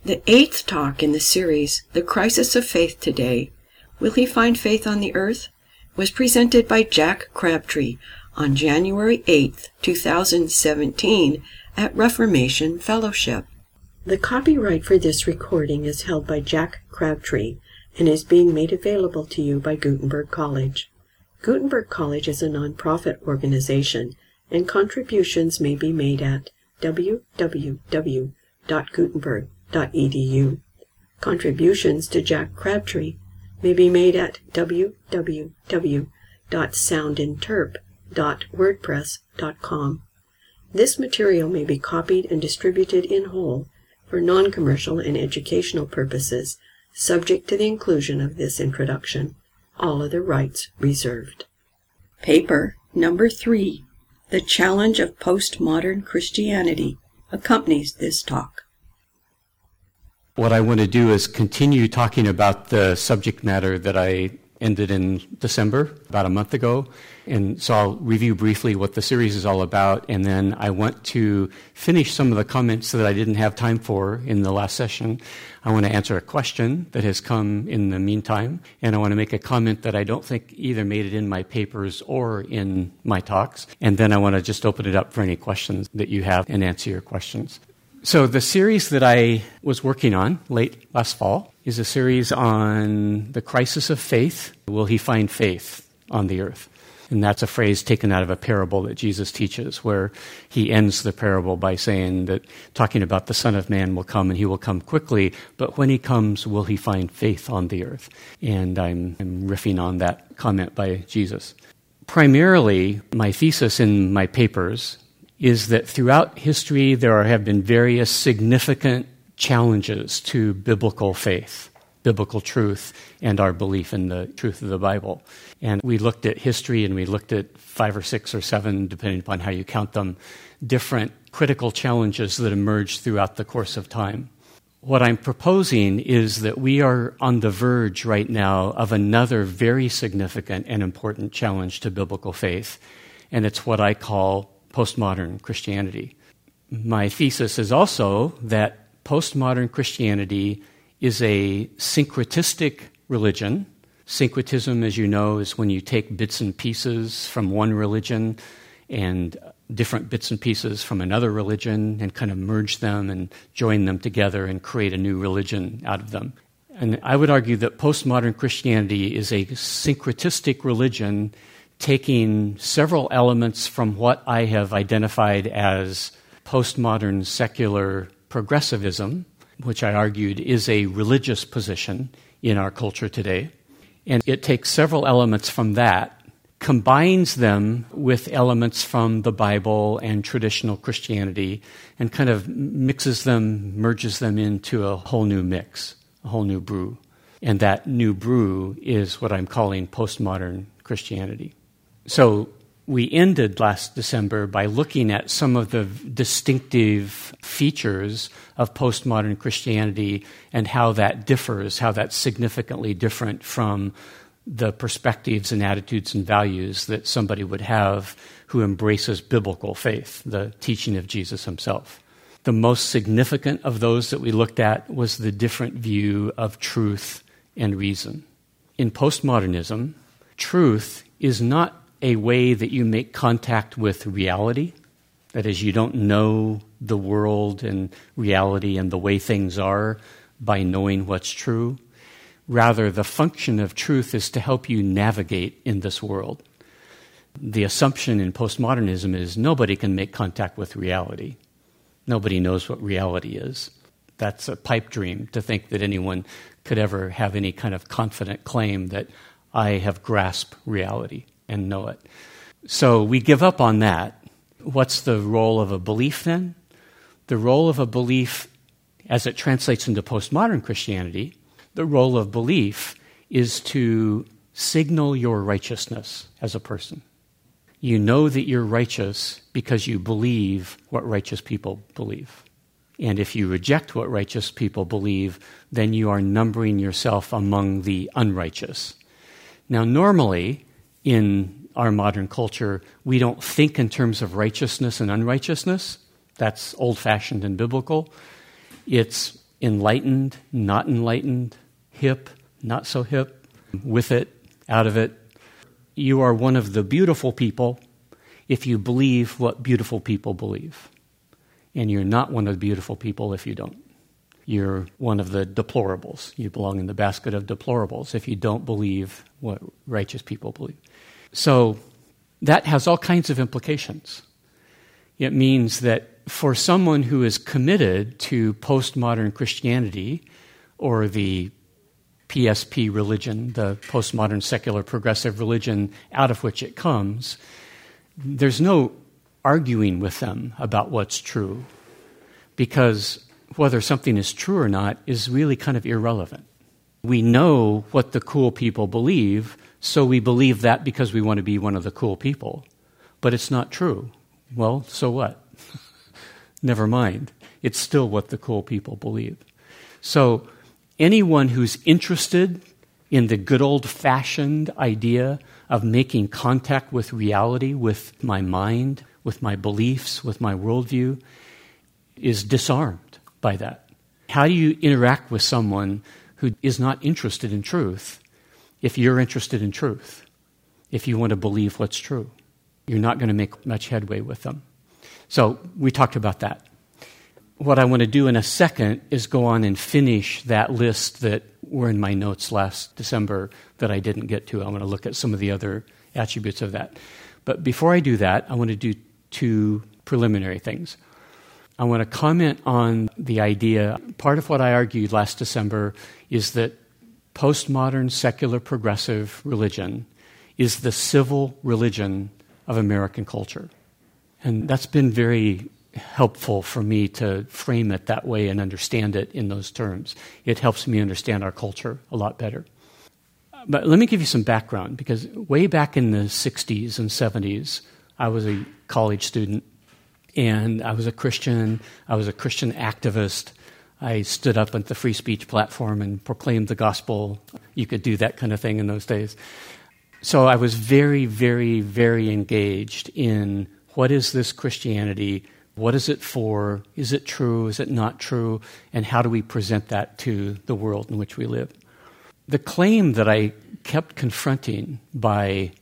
The 8th talk in the series, The Crisis of Faith Today, Will He Find Faith on the Earth?, was presented by Jack Crabtree on January 8th, 2017 at Reformation Fellowship. The copyright for this recording is held by Jack Crabtree and is being made available to you by Gutenberg College. Gutenberg College is a nonprofit organization, and contributions may be made at www.gutenberg.edu. Contributions to Jack Crabtree may be made at www.soundinterp.wordpress.com. This material may be copied and distributed in whole for non-commercial and educational purposes, subject to the inclusion of this introduction. All other rights reserved. Paper number 3, The Challenge of Postmodern Christianity, accompanies this talk. What I want to do is continue talking about the subject matter that I ended in December, about a month ago. And so I'll review briefly what the series is all about, and then I want to finish some of the comments that I didn't have time for in the last session. I want to answer a question that has come in the meantime, and I want to make a comment that I don't think either made it in my papers or in my talks, and then I want to just open it up for any questions that you have and answer your questions. So the series that I was working on late last fall is a series on the crisis of faith. Will he find faith on the earth? And that's a phrase taken out of a parable that Jesus teaches, where he ends the parable by saying that, talking about the Son of Man will come and he will come quickly, but when he comes, will he find faith on the earth? And I'm riffing on that comment by Jesus. Primarily, my thesis in my papers is that throughout history there have been various significant challenges to biblical faith, biblical truth, and our belief in the truth of the Bible. And we looked at history, and we looked at 5 or 6 or 7, depending upon how you count them, different critical challenges that emerged throughout the course of time. What I'm proposing is that we are on the verge right now of another very significant and important challenge to biblical faith, and it's what I call postmodern Christianity. My thesis is also that postmodern Christianity is a syncretistic religion. Syncretism, as you know, is when you take bits and pieces from one religion and different bits and pieces from another religion and kind of merge them and join them together and create a new religion out of them. And I would argue that postmodern Christianity is a syncretistic religion, taking several elements from what I have identified as postmodern secular progressivism, which I argued is a religious position in our culture today. And it takes several elements from that, combines them with elements from the Bible and traditional Christianity, and kind of mixes them, merges them into a whole new mix, a whole new brew. And that new brew is what I'm calling postmodern Christianity. So we ended last December by looking at some of the distinctive features of postmodern Christianity and how that differs, how that's significantly different from the perspectives and attitudes and values that somebody would have who embraces biblical faith, the teaching of Jesus himself. The most significant of those that we looked at was the different view of truth and reason. In postmodernism, truth is not a way that you make contact with reality. That is, you don't know the world and reality and the way things are by knowing what's true. Rather, the function of truth is to help you navigate in this world. The assumption in postmodernism is nobody can make contact with reality. Nobody knows what reality is. That's a pipe dream to think that anyone could ever have any kind of confident claim that I have grasped reality and know it. So we give up on that. What's the role of a belief then? The role of a belief, as it translates into postmodern Christianity, the role of belief is to signal your righteousness as a person. You know that you're righteous because you believe what righteous people believe. And if you reject what righteous people believe, then you are numbering yourself among the unrighteous. Now, normally, in our modern culture, we don't think in terms of righteousness and unrighteousness. That's old-fashioned and biblical. It's enlightened, not enlightened, hip, not so hip, with it, out of it. You are one of the beautiful people if you believe what beautiful people believe. And you're not one of the beautiful people if you don't. You're one of the deplorables. You belong in the basket of deplorables if you don't believe what righteous people believe. So that has all kinds of implications. It means that for someone who is committed to postmodern Christianity or the PSP religion, the postmodern secular progressive religion out of which it comes, there's no arguing with them about what's true, because whether something is true or not is really kind of irrelevant. We know what the cool people believe, so we believe that because we want to be one of the cool people. But it's not true. Well, so what? Never mind. It's still what the cool people believe. So anyone who's interested in the good old-fashioned idea of making contact with reality, with my mind, with my beliefs, with my worldview, is disarmed by that. How do you interact with someone who is not interested in truth if you're interested in truth? If you want to believe what's true, you're not going to make much headway with them. So we talked about that. What I want to do in a second is go on and finish that list that were in my notes last December that I didn't get to. I want to look at some of the other attributes of that. But before I do that, I want to do two preliminary things. I want to comment on the idea. Part of what I argued last December is that postmodern secular progressive religion is the civil religion of American culture. And that's been very helpful for me to frame it that way and understand it in those terms. It helps me understand our culture a lot better. But let me give you some background, because way back in the 60s and 70s, I was a college student, and I was a Christian. I was a Christian activist. I stood up at the free speech platform and proclaimed the gospel. You could do that kind of thing in those days. So I was very, very, very engaged in what is this Christianity? What is it for? Is it true? Is it not true? And how do we present that to the world in which we live? The claim that I kept confronting by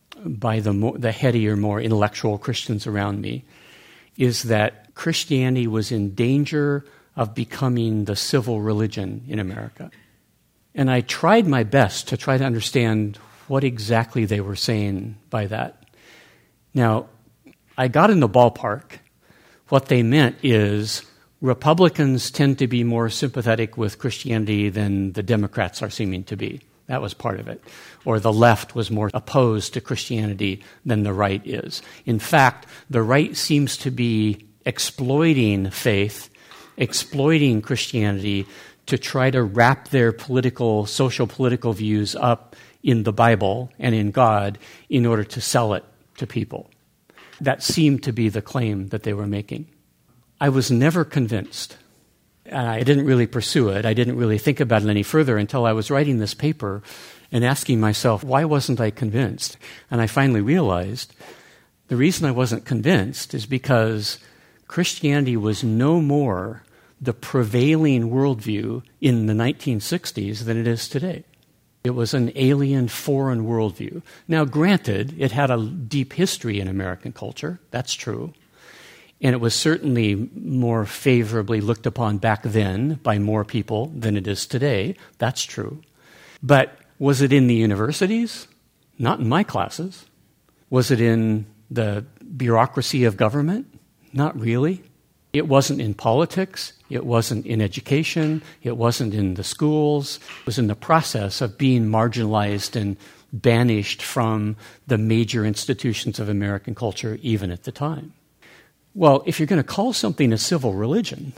the headier, more intellectual Christians around me is that Christianity was in danger of becoming the civil religion in America. And I tried my best to try to understand what exactly they were saying by that. Now, I got in the ballpark. What they meant is Republicans tend to be more sympathetic with Christianity than the Democrats are seeming to be. That was part of it. Or the left was more opposed to Christianity than the right is. In fact, the right seems to be exploiting faith, exploiting Christianity to try to wrap their social political views up in the Bible and in God in order to sell it to people. That seemed to be the claim that they were making. I was never convinced. And I didn't really pursue it. I didn't really think about it any further until I was writing this paper and asking myself, why wasn't I convinced? And I finally realized the reason I wasn't convinced is because Christianity was no more the prevailing worldview in the 1960s than it is today. It was an alien, foreign worldview. Now, granted, it had a deep history in American culture. That's true. And it was certainly more favorably looked upon back then by more people than it is today. That's true. But was it in the universities? Not in my classes. Was it in the bureaucracy of government? Not really. It wasn't in politics. It wasn't in education. It wasn't in the schools. It was in the process of being marginalized and banished from the major institutions of American culture even at the time. Well, if you're going to call something a civil religion,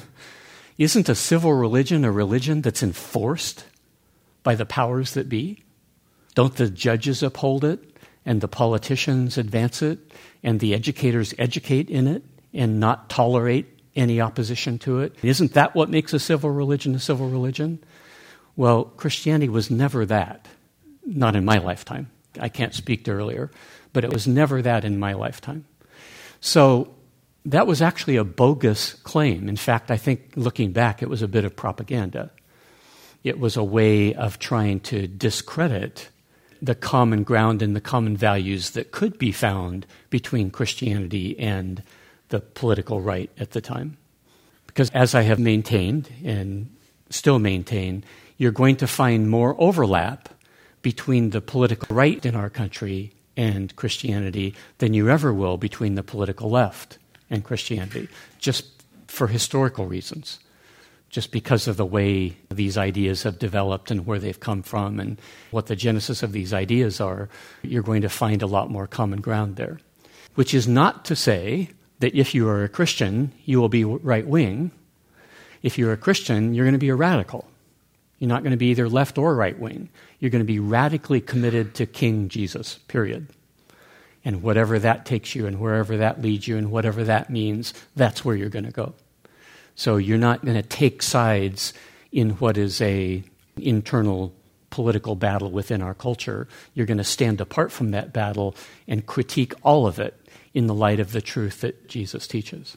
isn't a civil religion a religion that's enforced by the powers that be? Don't the judges uphold it, and the politicians advance it, and the educators educate in it, and not tolerate any opposition to it? Isn't that what makes a civil religion a civil religion? Well, Christianity was never that. Not in my lifetime. I can't speak to earlier, but it was never that in my lifetime. So that was actually a bogus claim. In fact, I think looking back, it was a bit of propaganda. It was a way of trying to discredit the common ground and the common values that could be found between Christianity and the political right at the time. Because as I have maintained and still maintain, you're going to find more overlap between the political right in our country and Christianity than you ever will between the political left and Christianity, just for historical reasons, just because of the way these ideas have developed and where they've come from and what the genesis of these ideas are. You're going to find a lot more common ground there, which is not to say that if you are a Christian, you will be right-wing. If you're a Christian, you're going to be a radical. You're not going to be either left or right-wing. You're going to be radically committed to King Jesus, period. And whatever that takes you and wherever that leads you and whatever that means, that's where you're going to go. So you're not going to take sides in what is a internal political battle within our culture. You're going to stand apart from that battle and critique all of it in the light of the truth that Jesus teaches.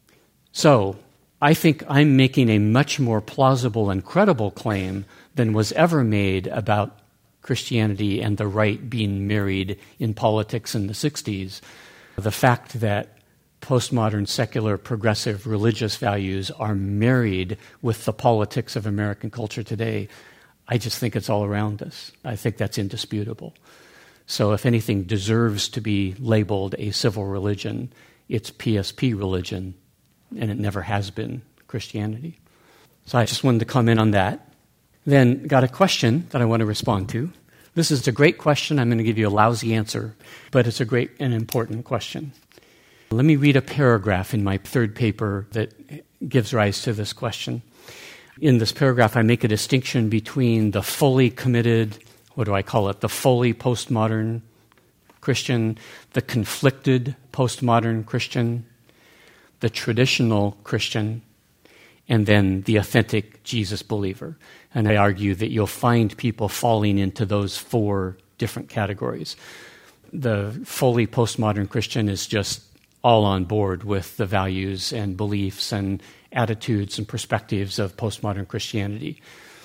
So I think I'm making a much more plausible and credible claim than was ever made about Christianity and the right being married in politics in the 60s. The fact that postmodern, secular, progressive religious values are married with the politics of American culture today, I just think it's all around us. I think that's indisputable. So if anything deserves to be labeled a civil religion, it's PSP religion, and it never has been Christianity. So I just wanted to comment on that. Then got a question that I want to respond to. This is a great question. I'm going to give you a lousy answer, but it's a great and important question. Let me read a paragraph in my third paper that gives rise to this question. In this paragraph, I make a distinction between the fully committed, the fully postmodern Christian, the conflicted postmodern Christian, the traditional Christian, and then the authentic Jesus believer. And I argue that you'll find people falling into those four different categories. The fully postmodern Christian is just all on board with the values and beliefs and attitudes and perspectives of postmodern Christianity.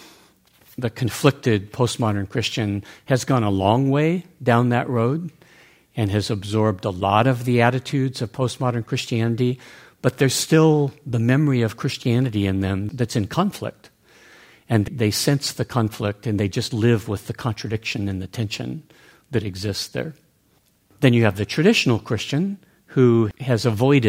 The conflicted postmodern Christian has gone a long way down that road and has absorbed a lot of the attitudes of postmodern Christianity, but there's still the memory of Christianity in them that's in conflict. And they sense the conflict and they just live with the contradiction and the tension that exists there. Then you have the traditional Christian who has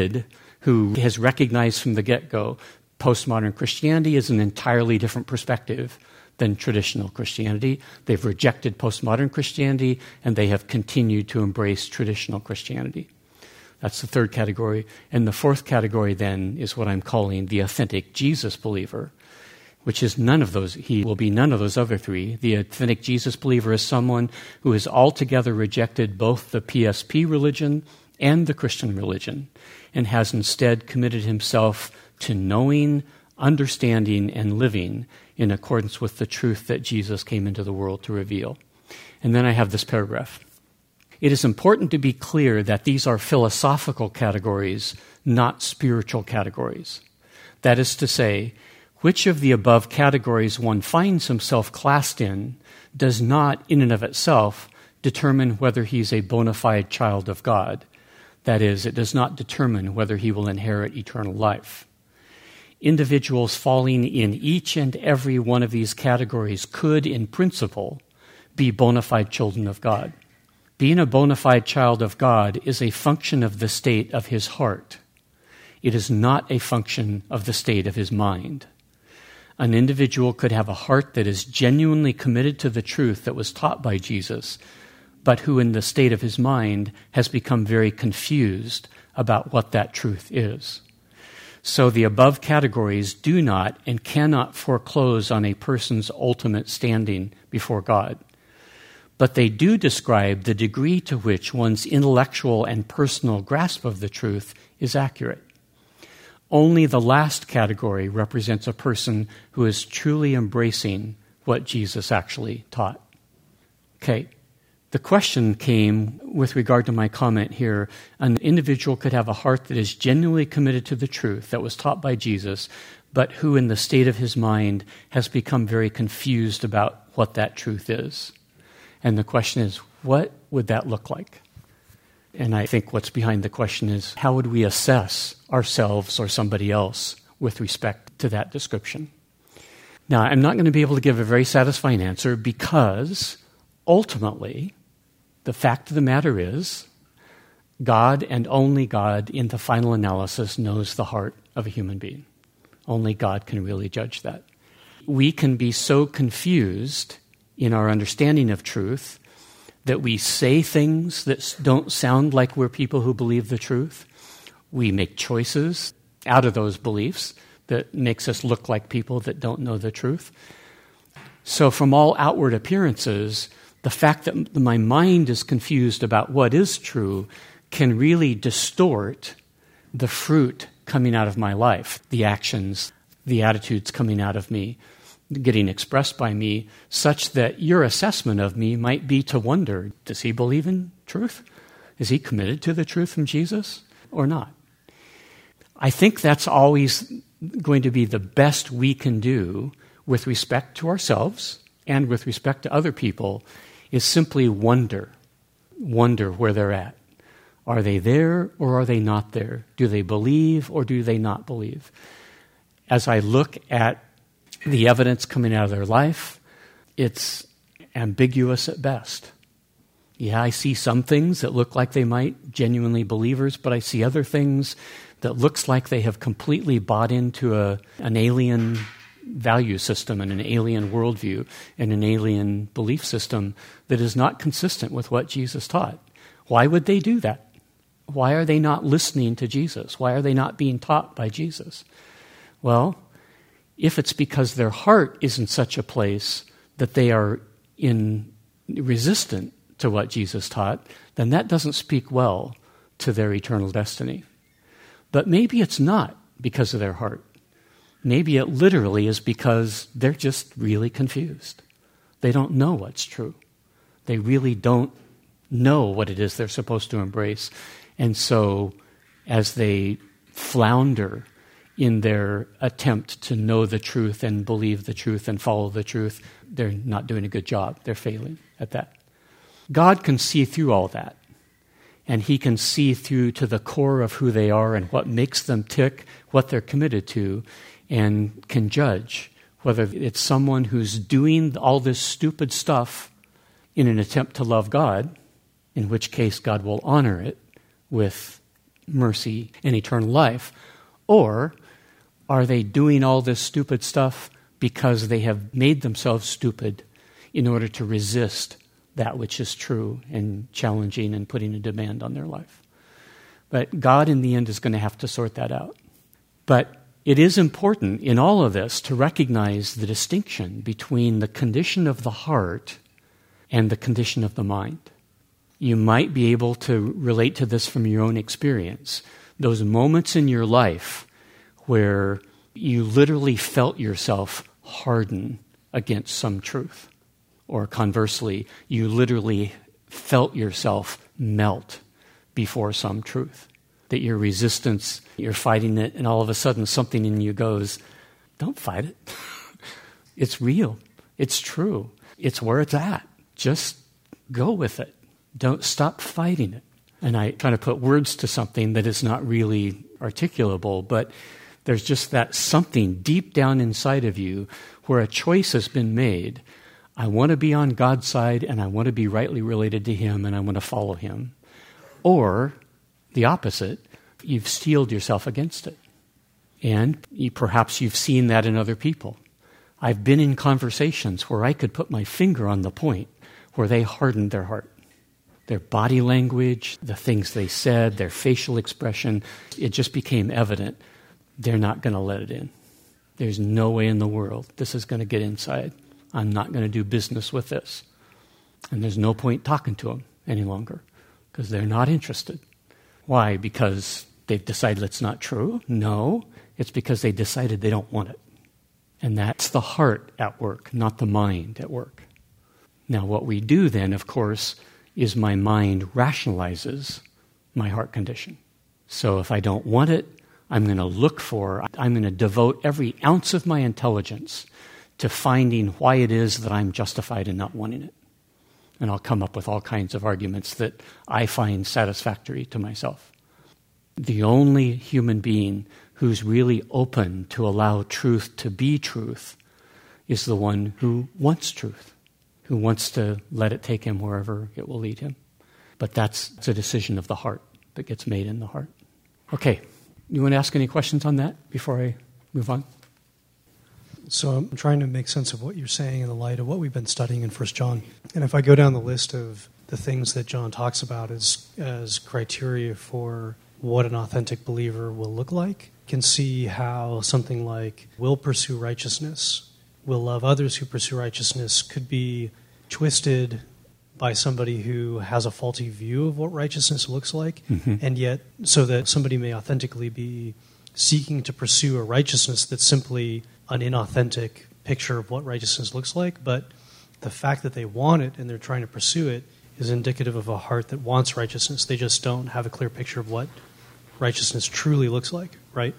recognized from the get-go postmodern Christianity is an entirely different perspective than traditional Christianity. They've rejected postmodern Christianity and they have continued to embrace traditional Christianity. That's the third category. And the fourth category then is what I'm calling the authentic Jesus believer, which is none of those. He will be none of those other three. The authentic Jesus believer is someone who has altogether rejected both the PSP religion and the Christian religion and has instead committed himself to knowing, understanding, and living in accordance with the truth that Jesus came into the world to reveal. And then I have this paragraph. It is important to be clear that these are philosophical categories, not spiritual categories. That is to say, which of the above categories one finds himself classed in does not, in and of itself, determine whether he's a bona fide child of God. That is, it does not determine whether he will inherit eternal life. Individuals falling in each and every one of these categories could, in principle, be bona fide children of God. Being a bona fide child of God is a function of the state of his heart. It is not a function of the state of his mind. An individual could have a heart that is genuinely committed to the truth that was taught by Jesus, but who in the state of his mind has become very confused about what that truth is. So the above categories do not and cannot foreclose on a person's ultimate standing before God. But they do describe the degree to which one's intellectual and personal grasp of the truth is accurate. Only the last category represents a person who is truly embracing what Jesus actually taught. Okay, The question came with regard to my comment here. An individual could have a heart that is genuinely committed to the truth that was taught by Jesus, but who in the state of his mind has become very confused about what that truth is. And the question is, what would that look like? And I think what's behind the question is, how would we assess ourselves or somebody else with respect to that description? Now, I'm not going to be able to give a very satisfying answer because ultimately, the fact of the matter is, God and only God in the final analysis knows the heart of a human being. Only God can really judge that. We can be so confused in our understanding of truth that we say things that don't sound like we're people who believe the truth. We make choices out of those beliefs that makes us look like people that don't know the truth. So from all outward appearances, the fact that my mind is confused about what is true can really distort the fruit coming out of my life, the actions, the attitudes coming out of me, getting expressed by me, such that your assessment of me might be to wonder, does he believe in truth? Is he committed to the truth from Jesus or not? I think that's always going to be the best we can do with respect to ourselves and with respect to other people, is simply wonder where they're at. Are they there or are they not there? Do they believe or do they not believe? As I look at the evidence coming out of their life, it's ambiguous at best. Yeah, I see some things that look like they might genuinely believers, but I see other things that looks like they have completely bought into an alien value system and an alien worldview and an alien belief system that is not consistent with what Jesus taught. Why would they do that? Why are they not listening to Jesus? Why are they not being taught by Jesus? Well, if it's because their heart is in such a place that they are resistant to what Jesus taught, then that doesn't speak well to their eternal destiny. But maybe it's not because of their heart. Maybe it literally is because they're just really confused. They don't know what's true. They really don't know what it is they're supposed to embrace. And so as they flounder in their attempt to know the truth and believe the truth and follow the truth, they're not doing a good job. They're failing at that. God can see through all that. And he can see through to the core of who they are and what makes them tick, what they're committed to, and can judge whether it's someone who's doing all this stupid stuff in an attempt to love God, in which case God will honor it with mercy and eternal life, or are they doing all this stupid stuff because they have made themselves stupid in order to resist that which is true and challenging and putting a demand on their life? But God in the end is going to have to sort that out. But it is important in all of this to recognize the distinction between the condition of the heart and the condition of the mind. You might be able to relate to this from your own experience. Those moments in your life where you literally felt yourself harden against some truth. Or conversely, you literally felt yourself melt before some truth. That your resistance, you're fighting it, and all of a sudden something in you goes, don't fight it. It's real. It's true. It's where it's at. Just go with it. Don't stop fighting it. And I try to put words to something that is not really articulable, but there's just that something deep down inside of you where a choice has been made. I want to be on God's side, and I want to be rightly related to him, and I want to follow him. Or the opposite, you've steeled yourself against it. And perhaps you've seen that in other people. I've been in conversations where I could put my finger on the point where they hardened their heart. Their body language, the things they said, their facial expression, it just became evident they're not going to let it in. There's no way in the world this is going to get inside. I'm not going to do business with this. And there's no point talking to them any longer because they're not interested. Why? Because they've decided it's not true? No, it's because they decided they don't want it. And that's the heart at work, not the mind at work. Now, what we do then, of course, is my mind rationalizes my heart condition. So if I don't want it, I'm going to devote every ounce of my intelligence to finding why it is that I'm justified in not wanting it. And I'll come up with all kinds of arguments that I find satisfactory to myself. The only human being who's really open to allow truth to be truth is the one who wants truth, who wants to let it take him wherever it will lead him. But that's a decision of the heart that gets made in the heart. Okay, you want to ask any questions on that before I move on? So I'm trying to make sense of what you're saying in the light of what we've been studying in 1 John. And if I go down the list of the things that John talks about as criteria for what an authentic believer will look like, can see how something like will pursue righteousness, will love others who pursue righteousness could be twisted by somebody who has a faulty view of what righteousness looks like, and yet so that somebody may authentically be seeking to pursue a righteousness that's simply an inauthentic picture of what righteousness looks like, but the fact that they want it and they're trying to pursue it is indicative of a heart that wants righteousness. They just don't have a clear picture of what righteousness truly looks like, right?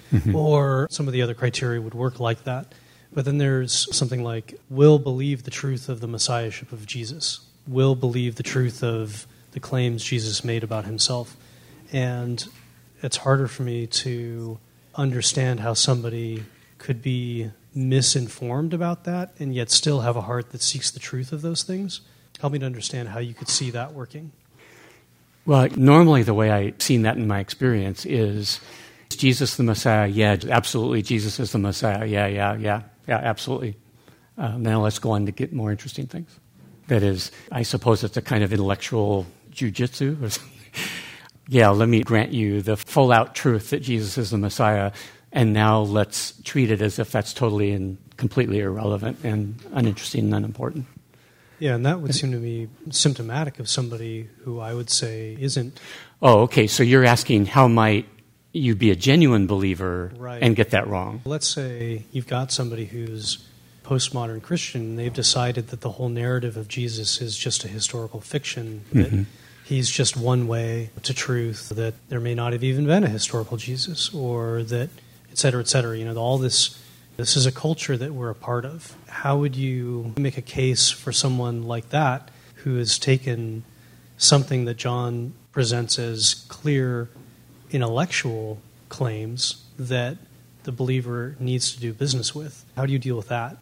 Or some of the other criteria would work like that. But then there's something like will believe the truth of the messiahship of Jesus, will believe the truth of the claims Jesus made about himself. And it's harder for me to understand how somebody could be misinformed about that and yet still have a heart that seeks the truth of those things. Help me to understand how you could see that working. Well, normally the way I've seen that in my experience is Jesus the Messiah? Yeah, absolutely, Jesus is the Messiah. Yeah, absolutely. Now let's go on to get more interesting things. That is, I suppose it's a kind of intellectual jujitsu or something. Yeah, let me grant you the full-out truth that Jesus is the Messiah, and now let's treat it as if that's totally and completely irrelevant and uninteresting and unimportant. Yeah, and that would seem to me symptomatic of somebody who I would say isn't. Oh, okay, so you're asking how might you be a genuine believer right. and get that wrong? Let's say you've got somebody who's postmodern Christian, and they've decided that the whole narrative of Jesus is just a historical fiction, that he's just one way to truth, that there may not have even been a historical Jesus, or that, et cetera, you know, all this is a culture that we're a part of. How would you make a case for someone like that who has taken something that John presents as clear intellectual claims that the believer needs to do business with? How do you deal with that?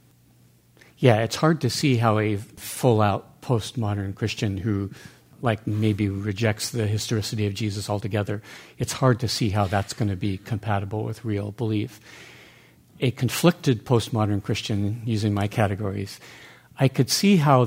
Yeah, it's hard to see how a full-out postmodern Christian who maybe rejects the historicity of Jesus altogether, it's hard to see how that's going to be compatible with real belief. A conflicted postmodern Christian, using my categories, I could see how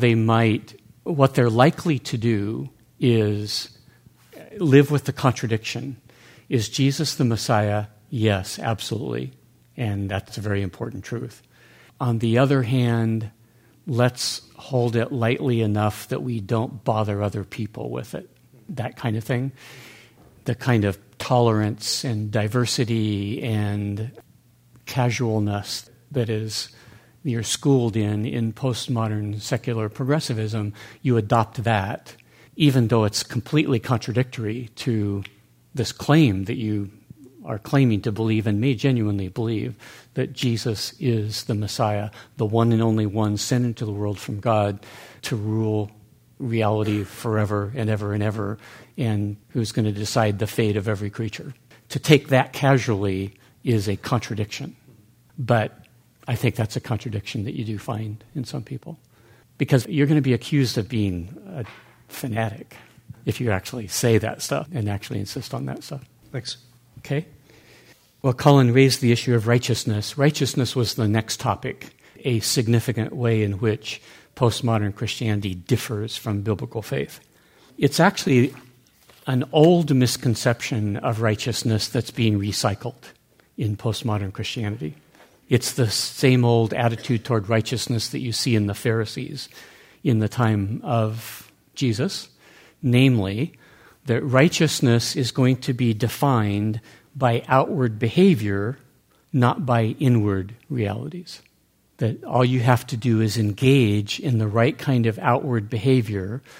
what they're likely to do is live with the contradiction. Is Jesus the Messiah? Yes, absolutely. And that's a very important truth. On the other hand, let's hold it lightly enough that we don't bother other people with it. That kind of thing. The kind of tolerance and diversity and casualness that is you're schooled in postmodern secular progressivism, you adopt that, even though it's completely contradictory to this claim that you are claiming to believe and may genuinely believe that Jesus is the Messiah, the one and only one sent into the world from God to rule reality forever and ever, and who's going to decide the fate of every creature. To take that casually is a contradiction. But I think that's a contradiction that you do find in some people. Because you're going to be accused of being a fanatic if you actually say that stuff and actually insist on that stuff. Thanks. Okay? Well, Colin raised the issue of righteousness. Righteousness was the next topic, a significant way in which postmodern Christianity differs from biblical faith. It's actually an old misconception of righteousness that's being recycled in postmodern Christianity. It's the same old attitude toward righteousness that you see in the Pharisees in the time of Jesus, namely, that righteousness is going to be defined by outward behavior, not by inward realities. That all you have to do is engage in the right kind of outward behavior,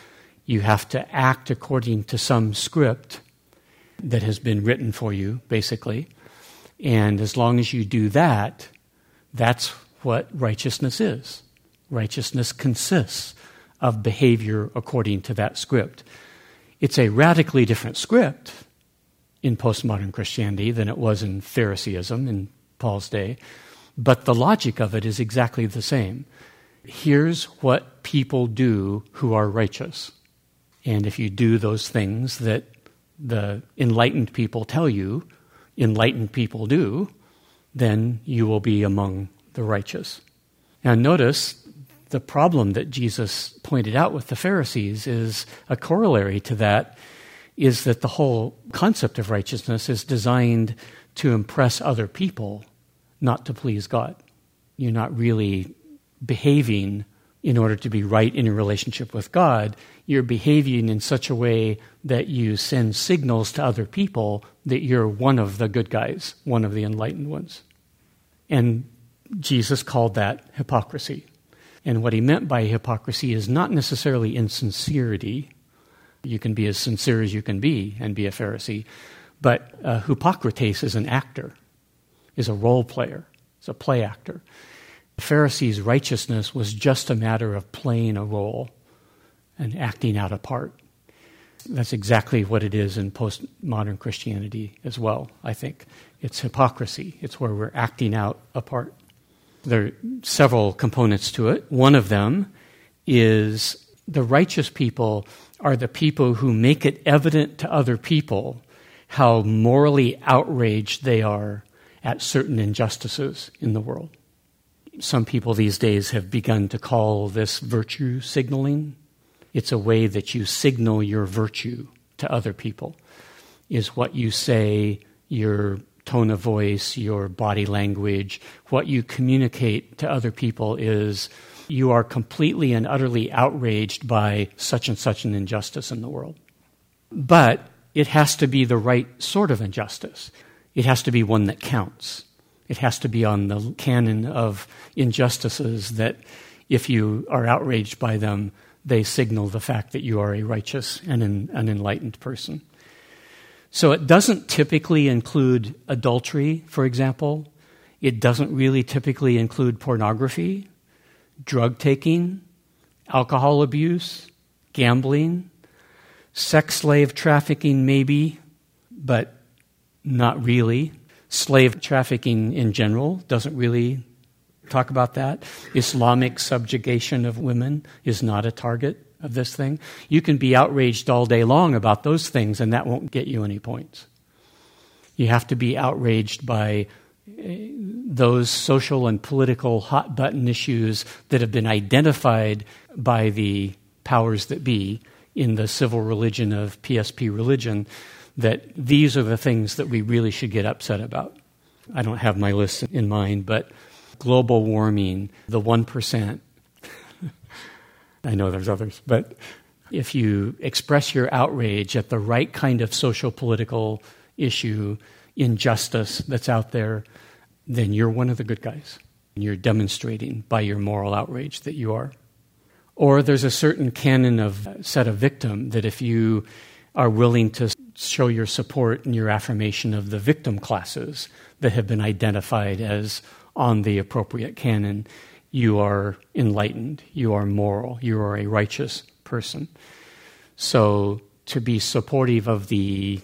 You have to act according to some script that has been written for you, basically. And as long as you do that, that's what righteousness is. Righteousness consists of behavior according to that script. It's a radically different script in postmodern Christianity than it was in Phariseeism in Paul's day, but the logic of it is exactly the same. Here's what people do who are righteous. And if you do those things that the enlightened people tell you enlightened people do, then you will be among the righteous. Now notice the problem that Jesus pointed out with the Pharisees is a corollary to that is that the whole concept of righteousness is designed to impress other people, not to please God. You're not really behaving in order to be right in a relationship with God. You're behaving in such a way that you send signals to other people that you're one of the good guys, one of the enlightened ones. And Jesus called that hypocrisy. And what he meant by hypocrisy is not necessarily insincerity. You can be as sincere as you can be and be a Pharisee. But Hippocrates is an actor, is a role player, is a play actor. The Pharisees' righteousness was just a matter of playing a role and acting out a part. That's exactly what it is in postmodern Christianity as well, I think. It's hypocrisy. It's where we're acting out a part. There are several components to it. One of them is the righteous people are the people who make it evident to other people how morally outraged they are at certain injustices in the world. Some people these days have begun to call this virtue signaling. It's a way that you signal your virtue to other people, is what you say, your tone of voice, your body language, what you communicate to other people is you are completely and utterly outraged by such and such an injustice in the world. But it has to be the right sort of injustice. It has to be one that counts. It has to be on the canon of injustices that if you are outraged by them, they signal the fact that you are a righteous and an enlightened person. So it doesn't typically include adultery, for example. It doesn't really typically include pornography, drug taking, alcohol abuse, gambling, sex slave trafficking maybe, but not really. Slave trafficking in general doesn't really talk about that. Islamic subjugation of women is not a target of this thing. You can be outraged all day long about those things, and that won't get you any points. You have to be outraged by those social and political hot-button issues that have been identified by the powers that be in the civil religion of PSP religion, that these are the things that we really should get upset about. I don't have my list in mind, but global warming, the 1%. I know there's others, but if you express your outrage at the right kind of social political issue, injustice that's out there, then you're one of the good guys. You're demonstrating by your moral outrage that you are. Or there's a certain canon of set of victim that if you are willing to show your support and your affirmation of the victim classes that have been identified as on the appropriate canon, you are enlightened, you are moral, you are a righteous person. So to be supportive of the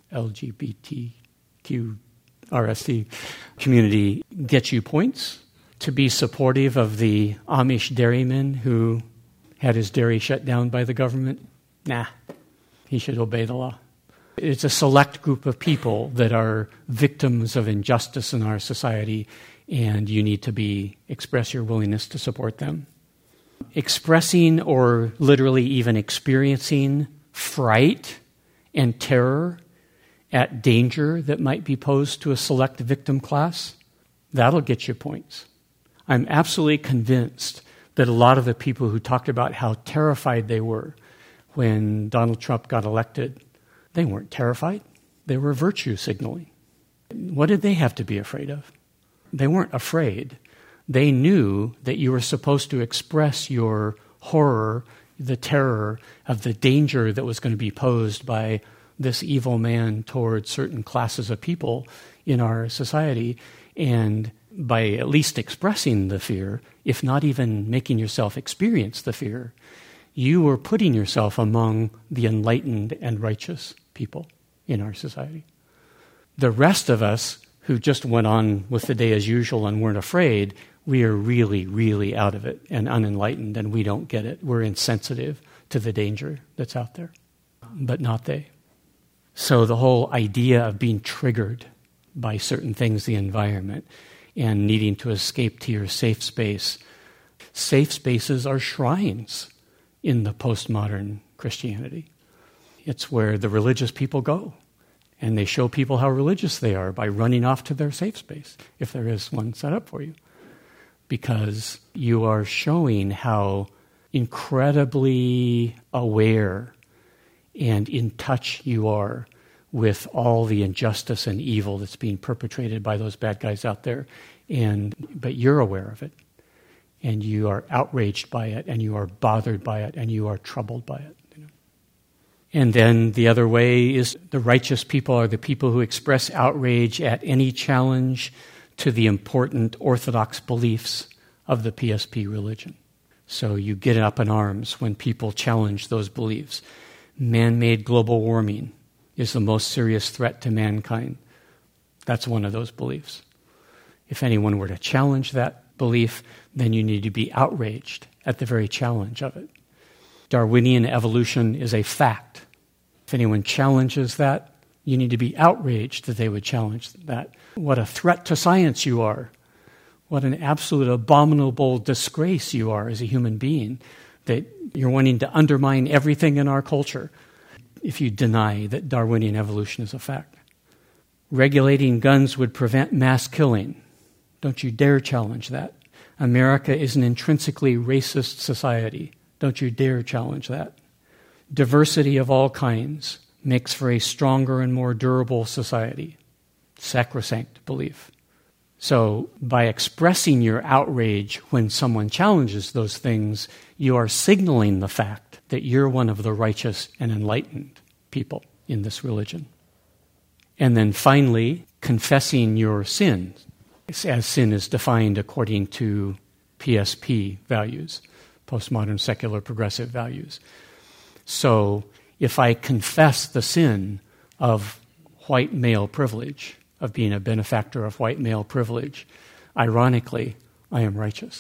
LGBTQ RSC community gets you points. To be supportive of the Amish dairyman who had his dairy shut down by the government, he should obey the law. It's a select group of people that are victims of injustice in our society, and you need to express your willingness to support them. Expressing or literally even experiencing fright and terror at danger that might be posed to a select victim class, that'll get you points. I'm absolutely convinced that a lot of the people who talked about how terrified they were when Donald Trump got elected, they weren't terrified. They were virtue signaling. What did they have to be afraid of? They weren't afraid. They knew that you were supposed to express your horror the terror of the danger that was going to be posed by this evil man toward certain classes of people in our society. And by at least expressing the fear, if not even making yourself experience the fear, you were putting yourself among the enlightened and righteous people in our society. The rest of us who just went on with the day as usual and weren't afraid, we are really, really out of it and unenlightened, and we don't get it. We're insensitive to the danger that's out there, but not they. So the whole idea of being triggered by certain things, the environment, and needing to escape to your safe space. Safe spaces are shrines in the postmodern Christianity. It's where the religious people go, and they show people how religious they are by running off to their safe space, if there is one set up for you. Because you are showing how incredibly aware and in touch you are with all the injustice and evil that's being perpetrated by those bad guys out there. But you're aware of it, and you are outraged by it, and you are bothered by it, and you are troubled by it. And then the other way is the righteous people are the people who express outrage at any challenge to the important orthodox beliefs of the PSP religion. So you get up in arms when people challenge those beliefs. Man-made global warming is the most serious threat to mankind. That's one of those beliefs. If anyone were to challenge that belief, then you need to be outraged at the very challenge of it. Darwinian evolution is a fact. If anyone challenges that, you need to be outraged that they would challenge that. What a threat to science you are. What an absolute abominable disgrace you are as a human being, that you're wanting to undermine everything in our culture if you deny that Darwinian evolution is a fact. Regulating guns would prevent mass killing. Don't you dare challenge that. America is an intrinsically racist society. Don't you dare challenge that. Diversity of all kinds makes for a stronger and more durable society. Sacrosanct belief. So by expressing your outrage when someone challenges those things, you are signaling the fact that you're one of the righteous and enlightened people in this religion. And then finally, confessing your sin, as sin is defined according to PSP values, postmodern secular progressive values. So if I confess the sin of white male privilege, of being a benefactor of white male privilege, ironically, I am righteous.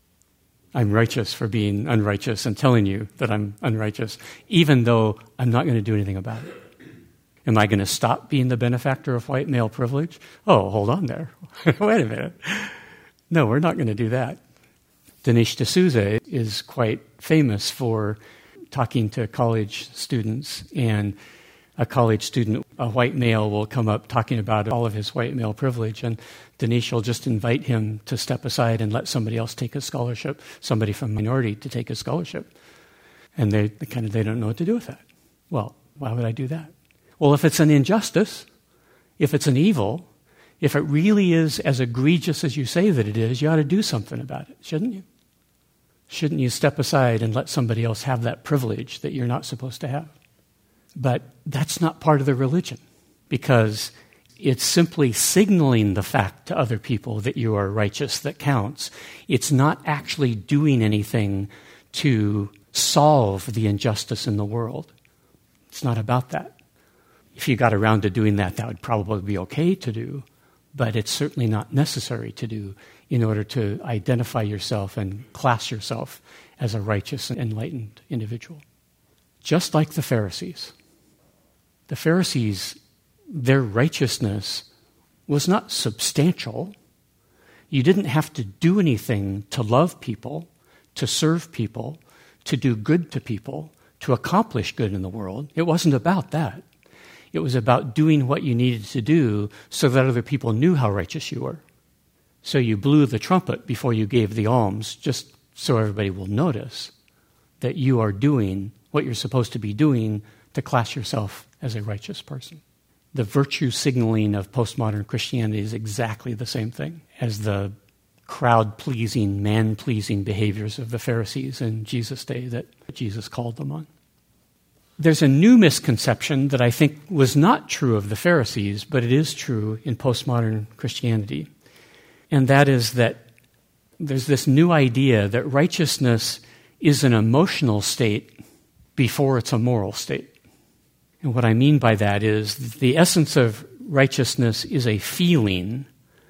I'm righteous for being unrighteous and telling you that I'm unrighteous, even though I'm not going to do anything about it. Am I going to stop being the benefactor of white male privilege? Oh, hold on there. Wait a minute. No, we're not going to do that. Dinesh D'Souza is quite famous for talking to college students, and a college student, a white male, will come up talking about all of his white male privilege, and Dinesh will just invite him to step aside and let somebody else take his scholarship, somebody from minority to take his scholarship. And they don't know what to do with that. Well, why would I do that? Well, if it's an injustice, if it's an evil, if it really is as egregious as you say that it is, you ought to do something about it, shouldn't you? Shouldn't you step aside and let somebody else have that privilege that you're not supposed to have? But that's not part of the religion, because it's simply signaling the fact to other people that you are righteous that counts. It's not actually doing anything to solve the injustice in the world. It's not about that. If you got around to doing that, that would probably be okay to do, but it's certainly not necessary to do in order to identify yourself and class yourself as a righteous and enlightened individual. Just like the Pharisees. The Pharisees, their righteousness was not substantial. You didn't have to do anything to love people, to serve people, to do good to people, to accomplish good in the world. It wasn't about that. It was about doing what you needed to do so that other people knew how righteous you were. So you blew the trumpet before you gave the alms, just so everybody will notice that you are doing what you're supposed to be doing to class yourself as a righteous person. The virtue signaling of postmodern Christianity is exactly the same thing as the crowd-pleasing, man-pleasing behaviors of the Pharisees in Jesus' day that Jesus called them on. There's a new misconception that I think was not true of the Pharisees, but it is true in postmodern Christianity. And that is that there's this new idea that righteousness is an emotional state before it's a moral state. And what I mean by that is the essence of righteousness is a feeling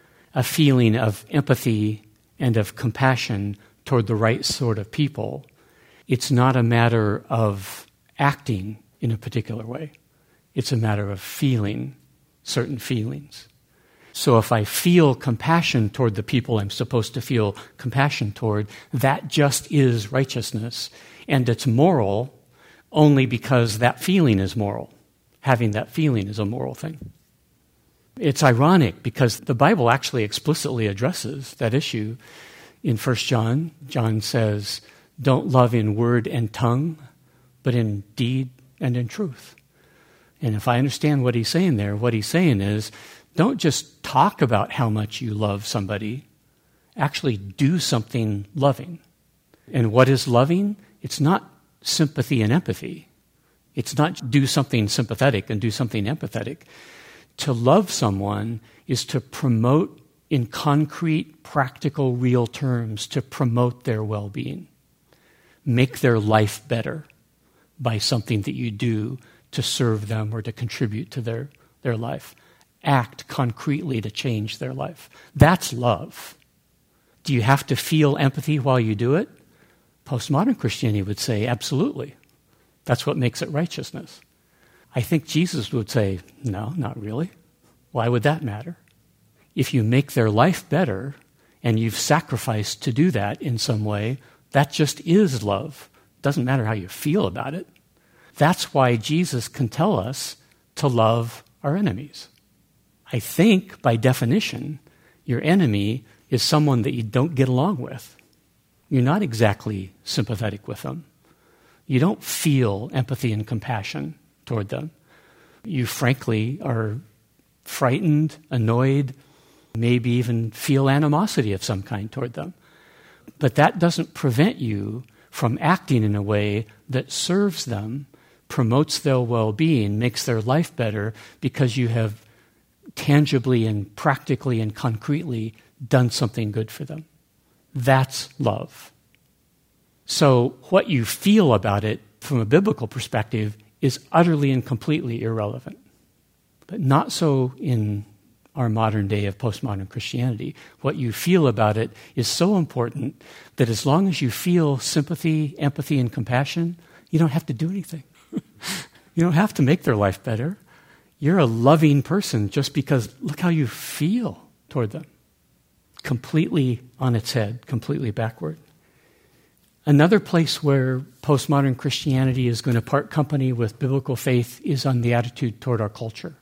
of empathy and of compassion toward the right sort of people. It's not a matter of acting in a particular way. It's a matter of feeling certain feelings. So if I feel compassion toward the people I'm supposed to feel compassion toward, that just is righteousness. And it's moral only because that feeling is moral. Having that feeling is a moral thing. It's ironic because the Bible actually explicitly addresses that issue. In 1 John, John says, don't love in word and tongue, but in deed and in truth. And if I understand what he's saying there, what he's saying is, don't just talk about how much you love somebody, actually do something loving. And what is loving? It's not sympathy and empathy. It's not do something sympathetic and do something empathetic. To love someone is to promote in concrete, practical, real terms, to promote their well-being. Make their life better by something that you do to serve them or to contribute to their life. Act concretely to change their life. That's love. Do you have to feel empathy while you do it? Postmodern Christianity would say, absolutely. That's what makes it righteousness. I think Jesus would say, no, not really. Why would that matter? If you make their life better and you've sacrificed to do that in some way, that just is love. Doesn't matter how you feel about it. That's why Jesus can tell us to love our enemies. I think, by definition, your enemy is someone that you don't get along with. You're not exactly sympathetic with them. You don't feel empathy and compassion toward them. You frankly are frightened, annoyed, maybe even feel animosity of some kind toward them. But that doesn't prevent you from acting in a way that serves them, promotes their well-being, makes their life better, because you have tangibly and practically and concretely done something good for them. That's love. So what you feel about it from a biblical perspective is utterly and completely irrelevant. But not so in our modern day of postmodern Christianity. What you feel about it is so important that as long as you feel sympathy, empathy, and compassion, you don't have to do anything. You don't have to make their life better. You're a loving person just because look how you feel toward them. Completely on its head, completely backward. Another place where postmodern Christianity is going to part company with biblical faith is on the attitude toward our culture.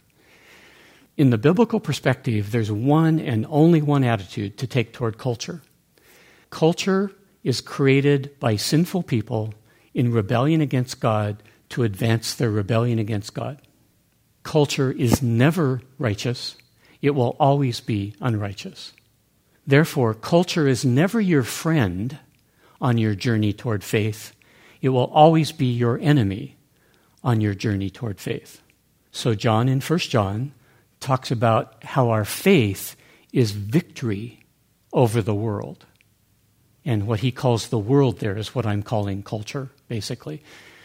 In the biblical perspective, there's one and only one attitude to take toward culture. Culture is created by sinful people in rebellion against God to advance their rebellion against God. Culture is never righteous. It will always be unrighteous. Therefore, culture is never your friend on your journey toward faith. It will always be your enemy on your journey toward faith. So John in 1 John talks about how our faith is victory over the world. And what he calls the world there is what I'm calling culture, basically.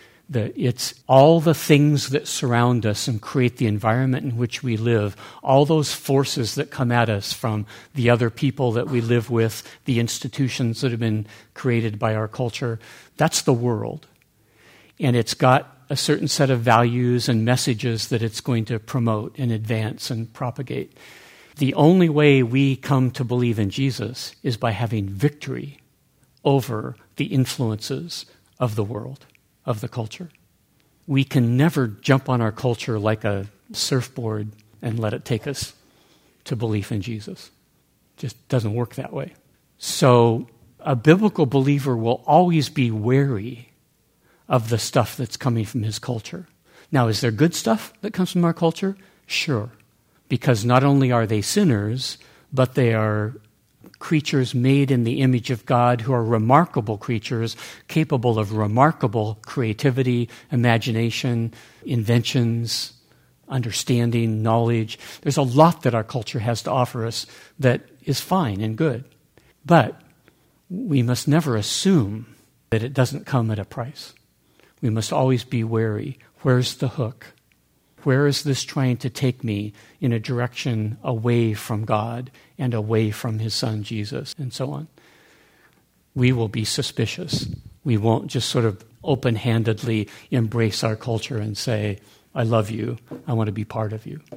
It's all the things that surround us and create the environment in which we live, all those forces that come at us from the other people that we live with, the institutions that have been created by our culture. That's the world. And it's got a certain set of values and messages that it's going to promote and advance and propagate. The only way we come to believe in Jesus is by having victory over the influences of the world, of the culture. We can never jump on our culture like a surfboard and let it take us to belief in Jesus. It just doesn't work that way. So a biblical believer will always be wary of the stuff that's coming from his culture. Now, is there good stuff that comes from our culture? Sure. Because not only are they sinners, but they are creatures made in the image of God who are remarkable creatures, capable of remarkable creativity, imagination, inventions, understanding, knowledge. There's a lot that our culture has to offer us that is fine and good. But we must never assume that it doesn't come at a price. We must always be wary. Where's the hook? Where is this trying to take me in a direction away from God and away from his son Jesus, and so on? We will be suspicious. We won't just sort of open-handedly embrace our culture and say, I love you, I want to be part of you.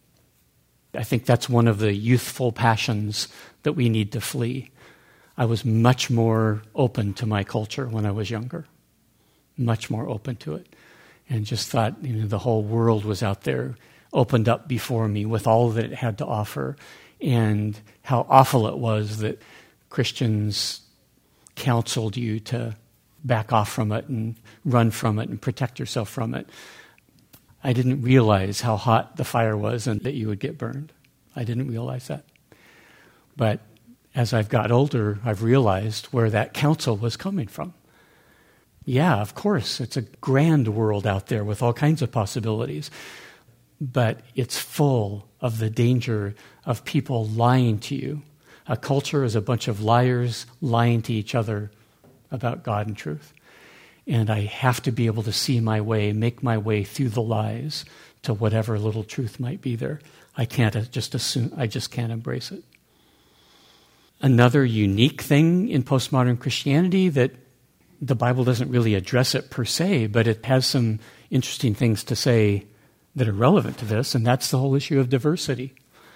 I think that's one of the youthful passions that we need to flee. I was much more open to my culture when I was younger, much more open to it. And just thought, the whole world was out there, opened up before me with all that it had to offer, and how awful it was that Christians counseled you to back off from it and run from it and protect yourself from it. I didn't realize how hot the fire was and that you would get burned. I didn't realize that. But as I've got older, I've realized where that counsel was coming from. Yeah, of course, it's a grand world out there with all kinds of possibilities, but it's full of the danger of people lying to you. A culture is a bunch of liars lying to each other about God and truth. And I have to be able to see my way, make my way through the lies to whatever little truth might be there. I can't just assume, I just can't embrace it. Another unique thing in postmodern Christianity that the Bible doesn't really address it per se, but it has some interesting things to say that are relevant to this, and that's the whole issue of diversity.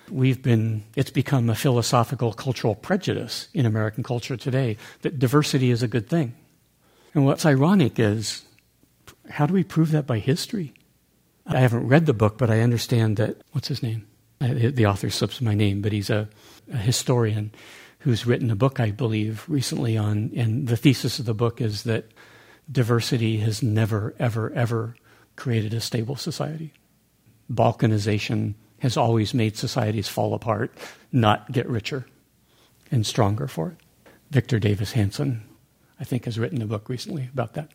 It's become a philosophical cultural prejudice in American culture today that diversity is a good thing. And what's ironic is, how do we prove that by history? I haven't read the book, but I understand that, what's his name? The author slips my name, but he's a historian who's written a book, I believe, recently on, and the thesis of the book is that diversity has never, ever, ever created a stable society. Balkanization has always made societies fall apart, not get richer and stronger for it. Victor Davis Hanson, I think, has written a book recently about that.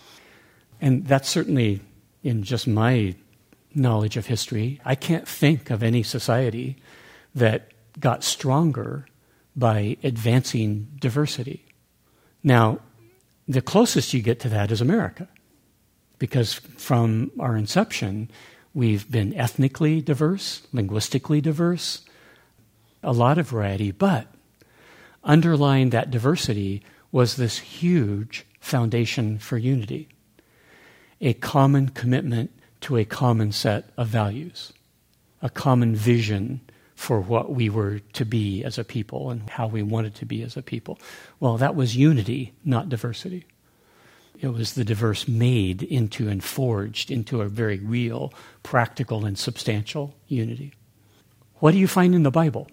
And that's certainly, in just my knowledge of history, I can't think of any society that got stronger by advancing diversity. Now, the closest you get to that is America, because from our inception, we've been ethnically diverse, linguistically diverse, a lot of variety, but underlying that diversity was this huge foundation for unity, a common commitment to a common set of values, a common vision for what we were to be as a people and how we wanted to be as a people. Well, that was unity, not diversity. It was the diverse made into and forged into a very real, practical, and substantial unity. What do you find in the Bible?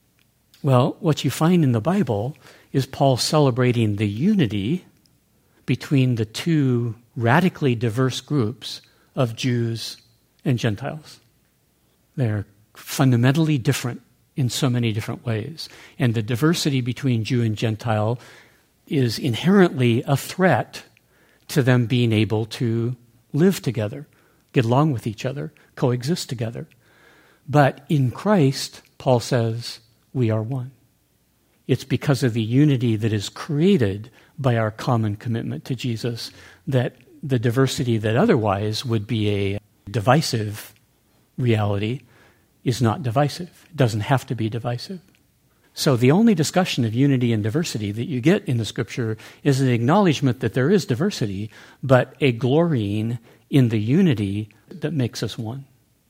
Well, what you find in the Bible is Paul celebrating the unity between the two radically diverse groups of Jews and Gentiles. They're fundamentally different in so many different ways. And the diversity between Jew and Gentile is inherently a threat to them being able to live together, get along with each other, coexist together. But in Christ, Paul says, we are one. It's because of the unity that is created by our common commitment to Jesus that the diversity that otherwise would be a divisive reality is not divisive. It doesn't have to be divisive. So the only discussion of unity and diversity that you get in the Scripture is an acknowledgement that there is diversity, but a glorying in the unity that makes us one.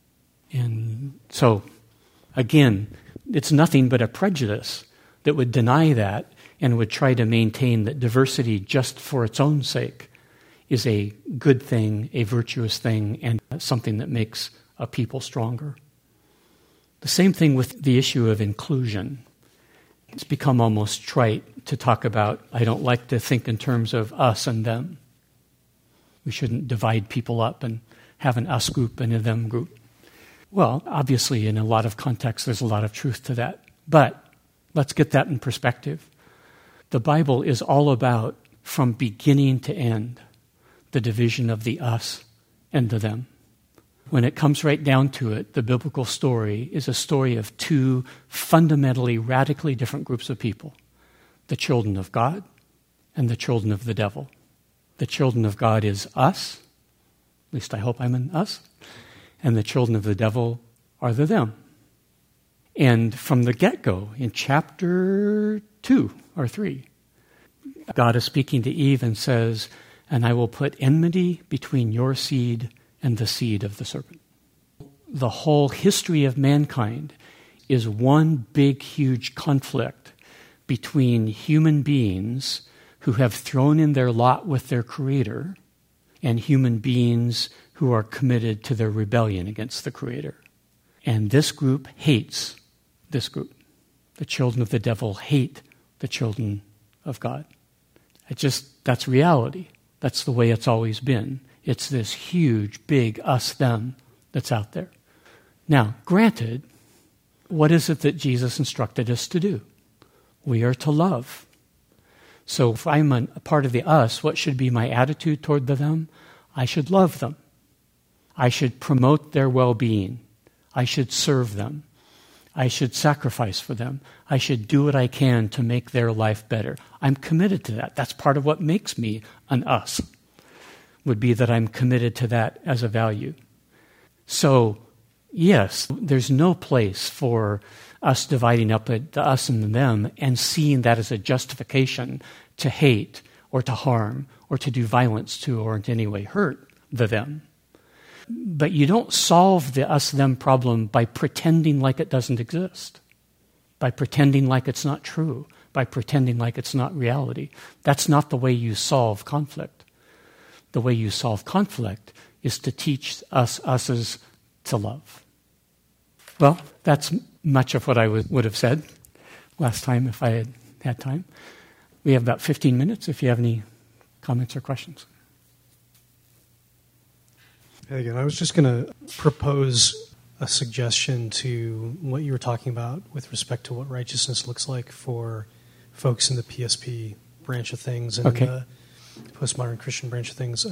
And so, again, it's nothing but a prejudice that would deny that and would try to maintain that diversity just for its own sake is a good thing, a virtuous thing, and something that makes a people stronger. The same thing with the issue of inclusion. It's become almost trite to talk about, I don't like to think in terms of us and them. We shouldn't divide people up and have an us group and a them group. Well, obviously, in a lot of contexts, there's a lot of truth to that. But Let's get that in perspective. The Bible is all about, from beginning to end, the division of the us and the them. When it comes right down to it, the biblical story is a story of two fundamentally, radically different groups of people: the children of God and the children of the devil. The children of God is us, at least I hope I'm an us, and the children of the devil are the them. And from the get-go, in chapter 2 or 3, God is speaking to Eve and says, "And I will put enmity between your seed and the seed of the serpent." The whole history of mankind is one big, huge conflict between human beings who have thrown in their lot with their Creator and human beings who are committed to their rebellion against the Creator. And this group hates this group. The children of the devil hate the children of God. That's reality. That's the way it's always been. It's this huge, big us-them that's out there. Now, granted, what is it that Jesus instructed us to do? We are to love. So if I'm a part of the us, what should be my attitude toward the them? I should love them. I should promote their well-being. I should serve them. I should sacrifice for them. I should do what I can to make their life better. I'm committed to that. That's part of what makes me an us, would be that I'm committed to that as a value. So, yes, there's no place for us dividing up the us and the them and seeing that as a justification to hate or to harm or to do violence to or in any way hurt the them. But you don't solve the us-them problem by pretending like it doesn't exist, by pretending like it's not true, by pretending like it's not reality. That's not the way you solve conflict. The way you solve conflict is to teach us's to love. Well, that's much of what I would have said last time if I had had time. We have about 15 minutes if you have any comments or questions. Again, I was just going to propose a suggestion to what you were talking about with respect to what righteousness looks like for folks in the PSP branch of things and the postmodern Christian branch of things.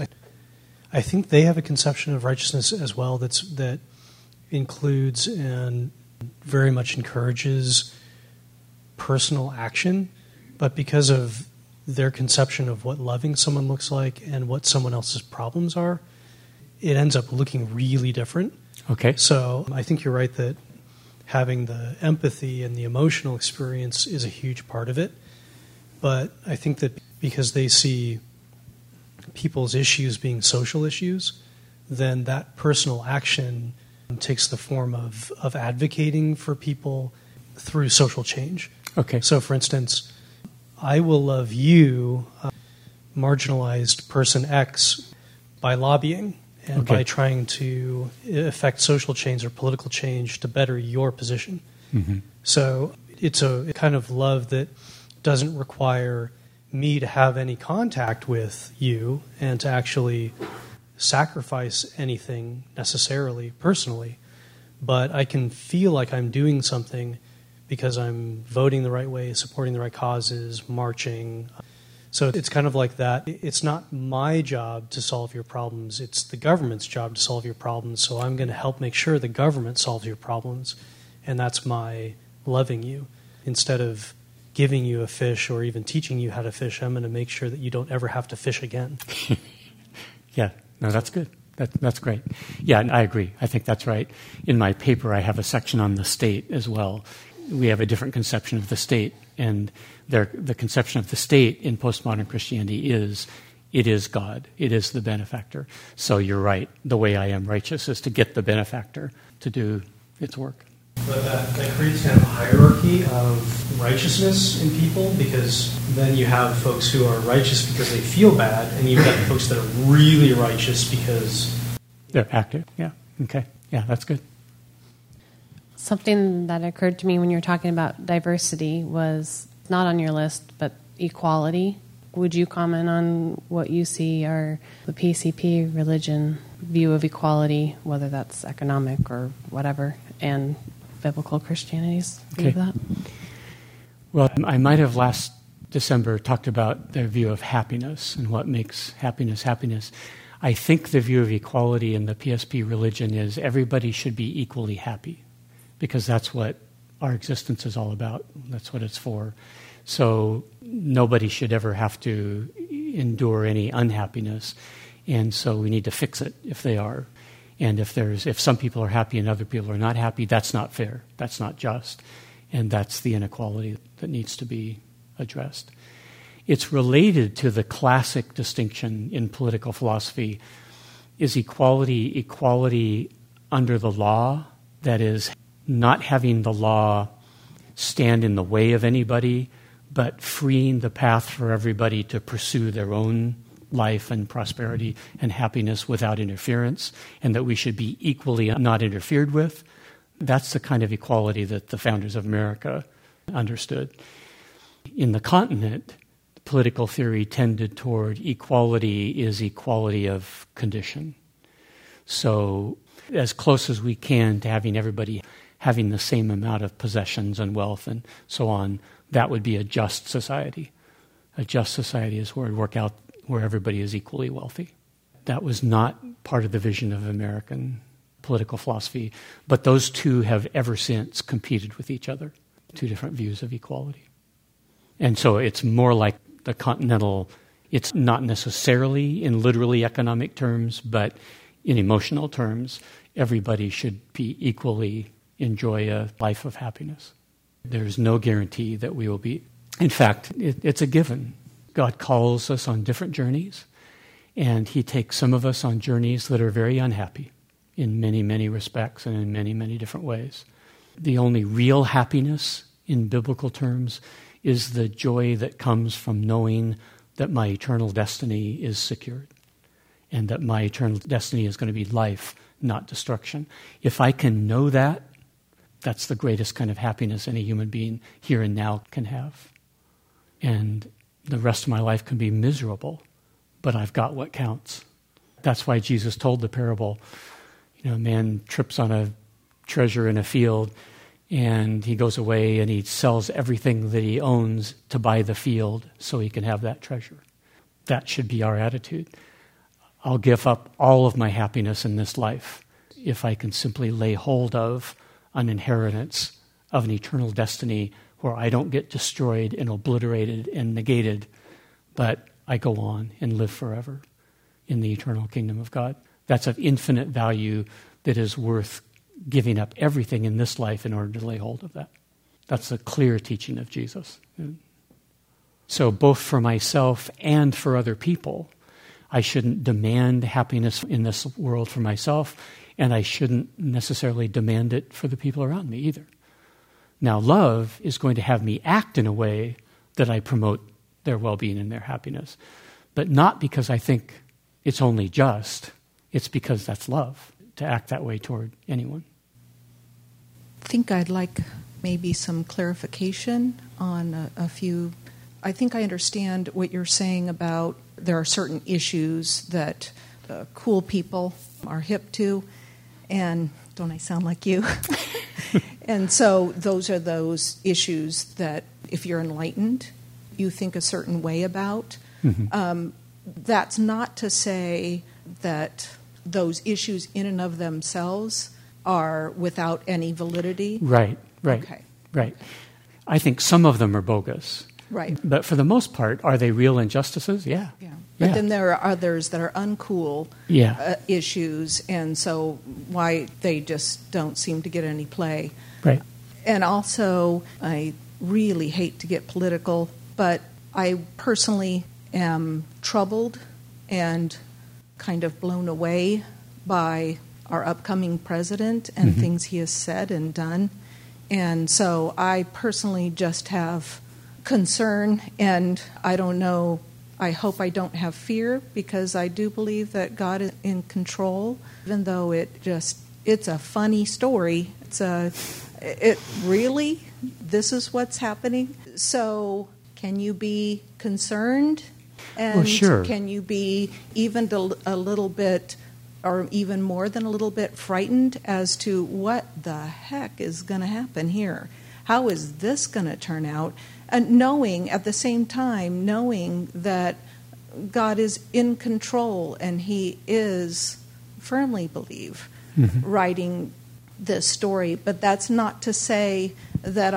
I think they have a conception of righteousness as well that includes and very much encourages personal action, but because of their conception of what loving someone looks like and what someone else's problems are, it ends up looking really different. Okay. So I think you're right that having the empathy and the emotional experience is a huge part of it. But I think that because they see people's issues being social issues, then that personal action takes the form of advocating for people through social change. Okay. So, for instance, I will love you, marginalized person X, by lobbying and by trying to affect social change or political change to better your position. Mm-hmm. So it's a kind of love that doesn't require me to have any contact with you and to actually sacrifice anything necessarily personally, but I can feel like I'm doing something because I'm voting the right way, supporting the right causes, marching. So it's kind of like that. It's not my job to solve your problems. It's the government's job to solve your problems. So I'm going to help make sure the government solves your problems. And that's my loving you. Instead of giving you a fish or even teaching you how to fish, I'm going to make sure that you don't ever have to fish again. Yeah, no, that's good. That's great. Yeah, I agree. I think that's right. In my paper, I have a section on the state as well. We have a different conception of the state, and the conception of the state in postmodern Christianity is it is God. It is the benefactor. So you're right. The way I am righteous is to get the benefactor to do its work. But that creates kind of a hierarchy of righteousness in people, because then you have folks who are righteous because they feel bad, and you've got the folks that are really righteous because they're active. Yeah. Okay. Yeah, that's good. Something that occurred to me when you were talking about diversity was not on your list, but equality. Would you comment on what you see are the PCP religion view of equality, whether that's economic or whatever, and biblical Christianity's view of that? Well, I might have last December talked about their view of happiness and what makes happiness happiness. I think the view of equality in the PSP religion is everybody should be equally happy, because that's what our existence is all about. That's what it's for. So nobody should ever have to endure any unhappiness, and so we need to fix it if they are. And if some people are happy and other people are not happy, that's not fair. That's not just. And that's the inequality that needs to be addressed. It's related to the classic distinction in political philosophy. Is equality under the law? That is, not having the law stand in the way of anybody, but freeing the path for everybody to pursue their own life and prosperity and happiness without interference, and that we should be equally not interfered with. That's the kind of equality that the founders of America understood. In the continent, political theory tended toward equality is equality of condition. So as close as we can to having everybody having the same amount of possessions and wealth and so on, that would be a just society. A just society is where we work out where everybody is equally wealthy. That was not part of the vision of American political philosophy, but those two have ever since competed with each other, two different views of equality. And so it's more like the continental, it's not necessarily in literally economic terms, but in emotional terms, everybody should be equally enjoy a life of happiness. There's no guarantee that we will be. In fact, it's a given. God calls us on different journeys, and he takes some of us on journeys that are very unhappy in many, many respects and in many, many different ways. The only real happiness in biblical terms is the joy that comes from knowing that my eternal destiny is secured and that my eternal destiny is going to be life, not destruction. If I can know that, that's the greatest kind of happiness any human being here and now can have. And the rest of my life can be miserable, but I've got what counts. That's why Jesus told the parable. A man trips on a treasure in a field, and he goes away and he sells everything that he owns to buy the field so he can have that treasure. That should be our attitude. I'll give up all of my happiness in this life if I can simply lay hold of an inheritance of an eternal destiny where I don't get destroyed and obliterated and negated, but I go on and live forever in the eternal kingdom of God. That's of infinite value that is worth giving up everything in this life in order to lay hold of that. That's a clear teaching of Jesus. So both for myself and for other people, I shouldn't demand happiness in this world for myself, and I shouldn't necessarily demand it for the people around me either. Now, love is going to have me act in a way that I promote their well-being and their happiness, but not because I think it's only just. It's because that's love, to act that way toward anyone. I think I'd like maybe some clarification on a few. I think I understand what you're saying about there are certain issues that cool people are hip to, and don't I sound like you? And so those are those issues that if you're enlightened, you think a certain way about. Mm-hmm. That's not to say that those issues in and of themselves are without any validity. Right. Okay. Right. I think some of them are bogus. Right. But for the most part, are they real injustices? Yeah. But then there are others that are uncool issues, and so why they just don't seem to get any play. Right. And also, I really hate to get political, but I personally am troubled and kind of blown away by our upcoming president and mm-hmm. things he has said and done. And so I personally just have concern, and I don't know, I hope I don't have fear, because I do believe that God is in control, even though it's a funny story. It really, this is what's happening. So can you be concerned? And well, sure. Can you be even a little bit, or even more than a little bit, frightened as to what the heck is going to happen here? How is this going to turn out? And knowing, at the same time, knowing that God is in control and He is, firmly believe, writing this story. But that's not to say that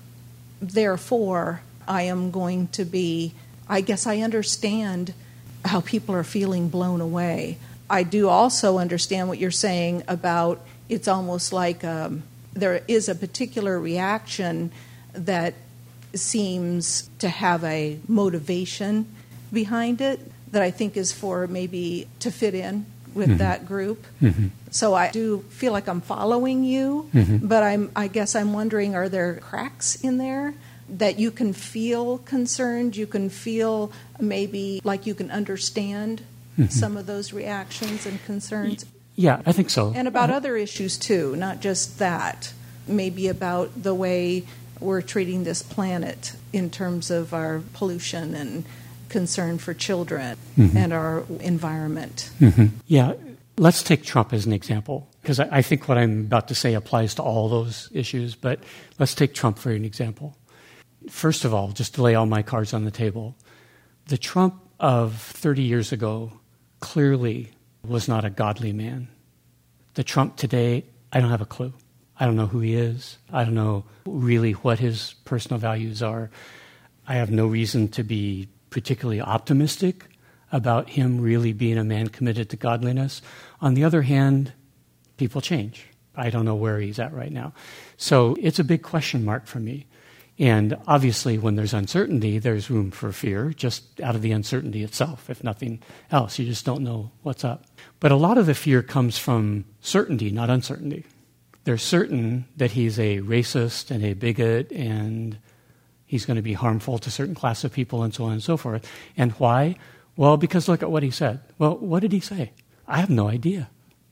therefore, I am going to be, I guess I understand how people are feeling blown away. I do also understand what you're saying about it's almost like there is a particular reaction that seems to have a motivation behind it that I think is for maybe to fit in with that group. So I do feel like I'm following you, but I guess I'm wondering, are there cracks in there that you can feel concerned, you can feel maybe like you can understand some of those reactions and concerns? Yeah, I think so. And about other issues too, not just that. Maybe about the way we're treating this planet in terms of our pollution and concern for children and our environment. Yeah, let's take Trump as an example, because I think what I'm about to say applies to all those issues, but let's take Trump for an example. First of all, just to lay all my cards on the table, the Trump of 30 years ago clearly was not a godly man. The Trump today, I don't have a clue. I don't know who he is. I don't know really what his personal values are. I have no reason to be particularly optimistic about him really being a man committed to godliness. On the other hand, people change. I don't know where he's at right now. So it's a big question mark for me. And obviously, when there's uncertainty, there's room for fear, just out of the uncertainty itself, if nothing else. You just don't know what's up. But a lot of the fear comes from certainty, not uncertainty. They're certain that he's a racist and a bigot and he's going to be harmful to a certain class of people and so on and so forth. And why? Well, because look at what he said. Well, what did he say? I have no idea.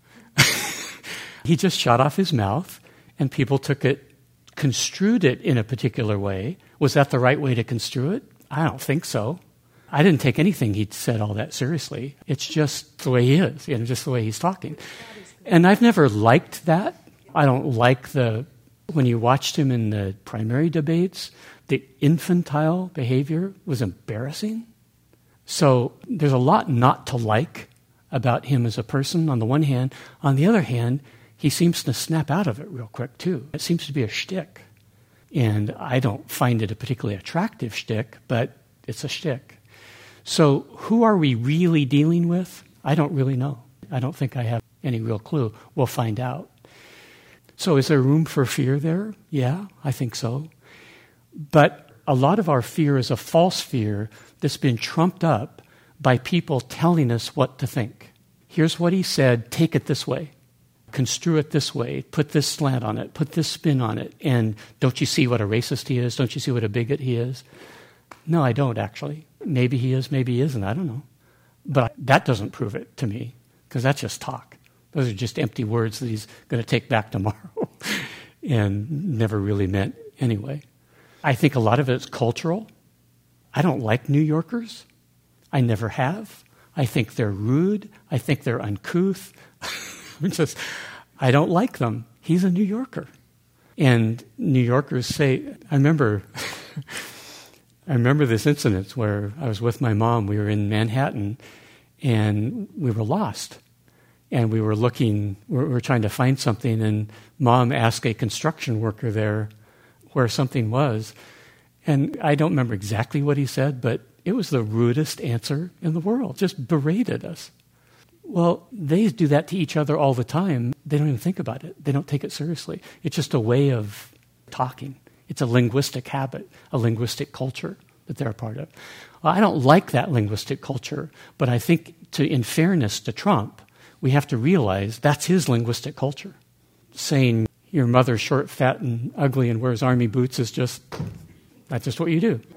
He just shot off his mouth and people took it, construed it in a particular way. Was that the right way to construe it? I don't think so. I didn't take anything he'd said all that seriously. It's just the way he is, just the way he's talking. And I've never liked that. I don't like when you watched him in the primary debates, the infantile behavior was embarrassing. So there's a lot not to like about him as a person on the one hand. On the other hand, he seems to snap out of it real quick, too. It seems to be a shtick. And I don't find it a particularly attractive shtick, but it's a shtick. So who are we really dealing with? I don't really know. I don't think I have any real clue. We'll find out. So is there room for fear there? Yeah, I think so. But a lot of our fear is a false fear that's been trumped up by people telling us what to think. Here's what he said, take it this way. Construe it this way, put this slant on it, put this spin on it, and don't you see what a racist he is? Don't you see what a bigot he is? No, I don't, actually. Maybe he is, maybe he isn't, I don't know. But that doesn't prove it to me, because that's just talk. Those are just empty words that he's going to take back tomorrow and never really meant anyway. I think a lot of it's cultural. I don't like New Yorkers. I never have. I think they're rude. I think they're uncouth. I don't like them. He's a New Yorker. And New Yorkers say, I remember this incident where I was with my mom. We were in Manhattan, and we were lost. And we were trying to find something, and Mom asked a construction worker there where something was. And I don't remember exactly what he said, but it was the rudest answer in the world, just berated us. Well, they do that to each other all the time. They don't even think about it. They don't take it seriously. It's just a way of talking. It's a linguistic habit, a linguistic culture that they're a part of. Well, I don't like that linguistic culture, but I think in fairness to Trump, we have to realize that's his linguistic culture. Saying your mother's short, fat, and ugly and wears army boots that's just what you do.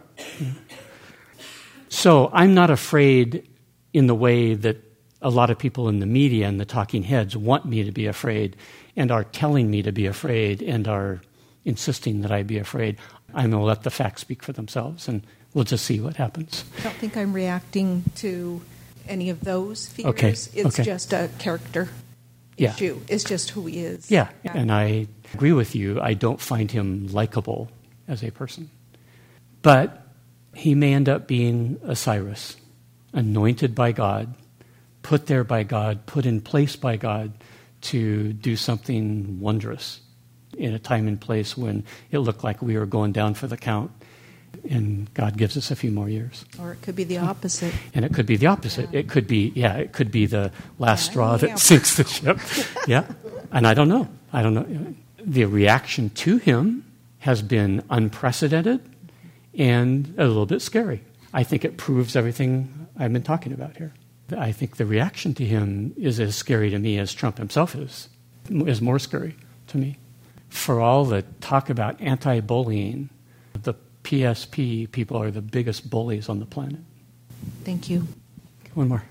So I'm not afraid in the way that a lot of people in the media and the talking heads want me to be afraid and are telling me to be afraid and are insisting that I be afraid. I'm going to let the facts speak for themselves, and we'll just see what happens. I don't think I'm reacting to any of those fears. Okay. It's just a character issue. It's just who he is. Yeah, and I agree with you. I don't find him likable as a person. But he may end up being a Cyrus, anointed by God, put there by God, put in place by God to do something wondrous in a time and place when it looked like we were going down for the count, and God gives us a few more years. Or it could be the opposite. And it could be the opposite. It could be the last straw that sinks the ship. Yeah. And I don't know. The reaction to him has been unprecedented and a little bit scary. I think it proves everything I've been talking about here. I think the reaction to him is as scary to me as Trump himself is more scary to me. For all the talk about anti-bullying, the PSP people are the biggest bullies on the planet. Thank you. One more.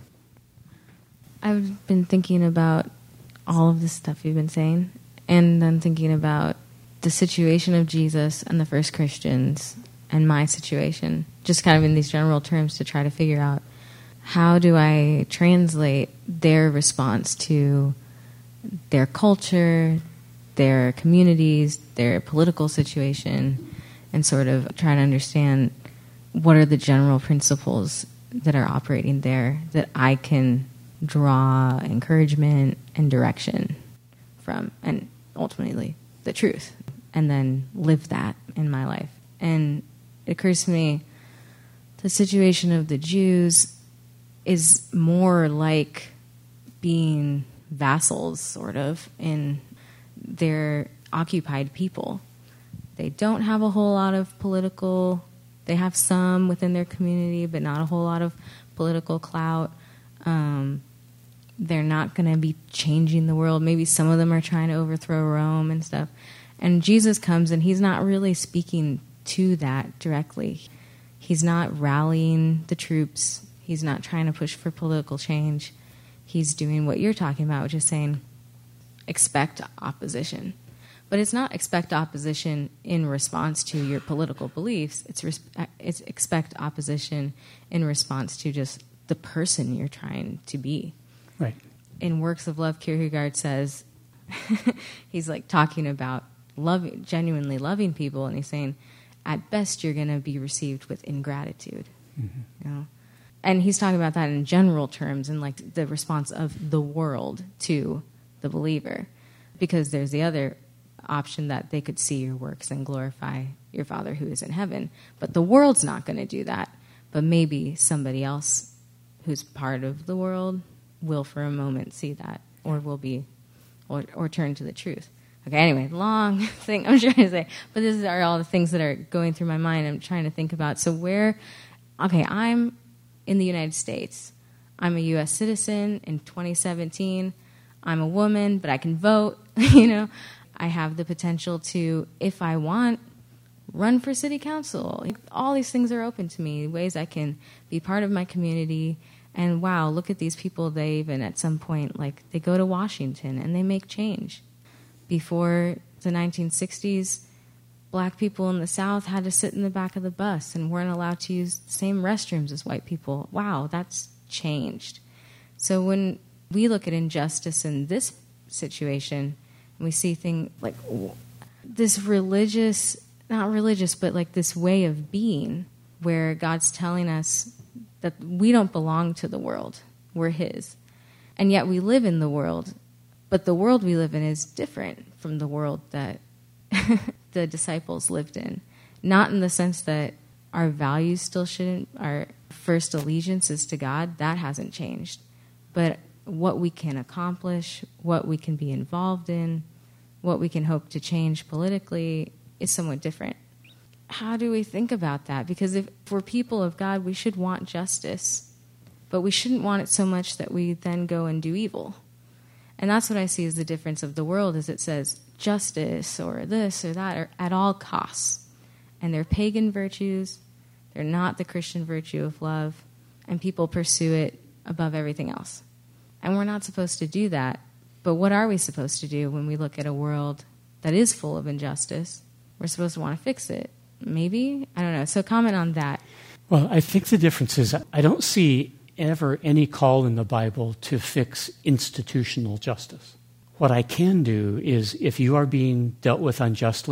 I've been thinking about all of this stuff you've been saying, and then thinking about the situation of Jesus and the first Christians and my situation, just kind of in these general terms to try to figure out how do I translate their response to their culture, their communities, their political situation, and sort of try to understand what are the general principles that are operating there that I can draw encouragement and direction from, and ultimately the truth, and then live that in my life. And it occurs to me the situation of the Jews is more like being vassals, sort of, in their occupied people. They don't have a whole lot of political, they have some within their community, but not a whole lot of political clout. They're not going to be changing the world. Maybe some of them are trying to overthrow Rome and stuff. And Jesus comes, and he's not really speaking to that directly. He's not rallying the troops. He's not trying to push for political change. He's doing what you're talking about, which is saying, expect opposition. But it's not expect opposition in response to your political beliefs. It's expect opposition in response to just the person you're trying to be. Right. In Works of Love, Kierkegaard says, he's like talking about genuinely loving people, and he's saying, at best you're going to be received with ingratitude. Mm-hmm. You know? And he's talking about that in general terms, and like the response of the world to the believer, because there's the other option that they could see your works and glorify your Father who is in heaven. But the world's not going to do that. But maybe somebody else who's part of the world will for a moment see that, or will be, or turn to the truth. Okay, anyway, long thing I'm trying to say. But these are all the things that are going through my mind. I'm trying to think about. So I'm in the United States. I'm a U.S. citizen in 2017. I'm a woman, but I can vote, you know. I have the potential to, if I want, run for city council. All these things are open to me, ways I can be part of my community. And wow, look at these people. They even at some point, like, they go to Washington and they make change. Before the 1960s, black people in the South had to sit in the back of the bus and weren't allowed to use the same restrooms as white people. Wow, that's changed. So when we look at injustice in this situation, we see things like this not religious, but like this way of being where God's telling us that we don't belong to the world. We're His. And yet we live in the world, but the world we live in is different from the world that the disciples lived in. Not in the sense that our values still shouldn't, our first allegiance is to God, that hasn't changed. But what we can accomplish, what we can be involved in, what we can hope to change politically is somewhat different. How do we think about that? Because if we're people of God, we should want justice, but we shouldn't want it so much that we then go and do evil. And that's what I see as the difference of the world, is it says justice or this or that or at all costs. And they're pagan virtues. They're not the Christian virtue of love. And people pursue it above everything else. And we're not supposed to do that. But what are we supposed to do when we look at a world that is full of injustice? We're supposed to want to fix it. Maybe? I don't know. So comment on that. Well, I think the difference is I don't see ever any call in the Bible to fix institutional justice. What I can do is, if you are being dealt with unjustly,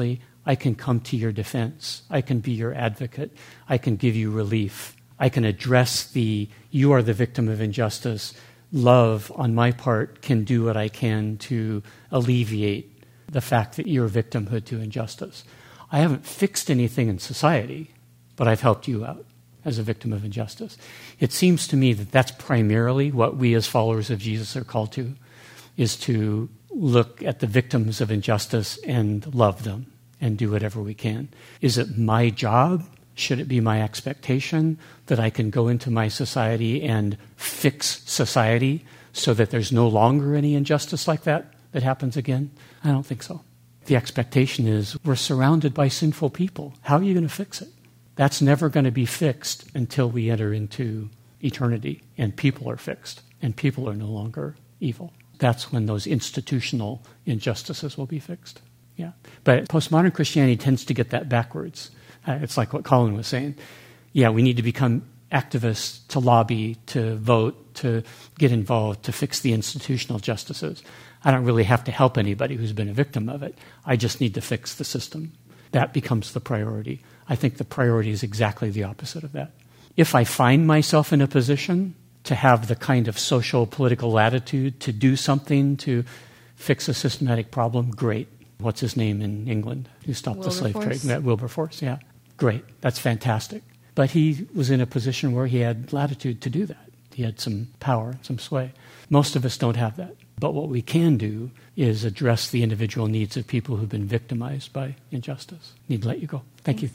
I can come to your defense. I can be your advocate. I can give you relief. I can address you are the victim of injustice. Love, on my part, can do what I can to alleviate the fact that you're victimhood to injustice. I haven't fixed anything in society, but I've helped you out as a victim of injustice. It seems to me that that's primarily what we as followers of Jesus are called to, is to look at the victims of injustice and love them and do whatever we can. Is it my job? Should it be my expectation that I can go into my society and fix society so that there's no longer any injustice like that happens again? I don't think so. The expectation is we're surrounded by sinful people. How are you going to fix it? That's never going to be fixed until we enter into eternity and people are fixed and people are no longer evil. That's when those institutional injustices will be fixed. Yeah. But postmodern Christianity tends to get that backwards. It's like what Colin was saying. Yeah, we need to become activists, to lobby, to vote, to get involved, to fix the institutional justices. I don't really have to help anybody who's been a victim of it. I just need to fix the system. That becomes the priority. I think the priority is exactly the opposite of that. If I find myself in a position to have the kind of social, political latitude to do something to fix a systematic problem, great. What's his name in England who stopped the slave trade? Wilberforce, yeah. Great. That's fantastic. But he was in a position where he had latitude to do that. He had some power, some sway. Most of us don't have that. But what we can do is address the individual needs of people who've been victimized by injustice. Need to let you go. Thank you.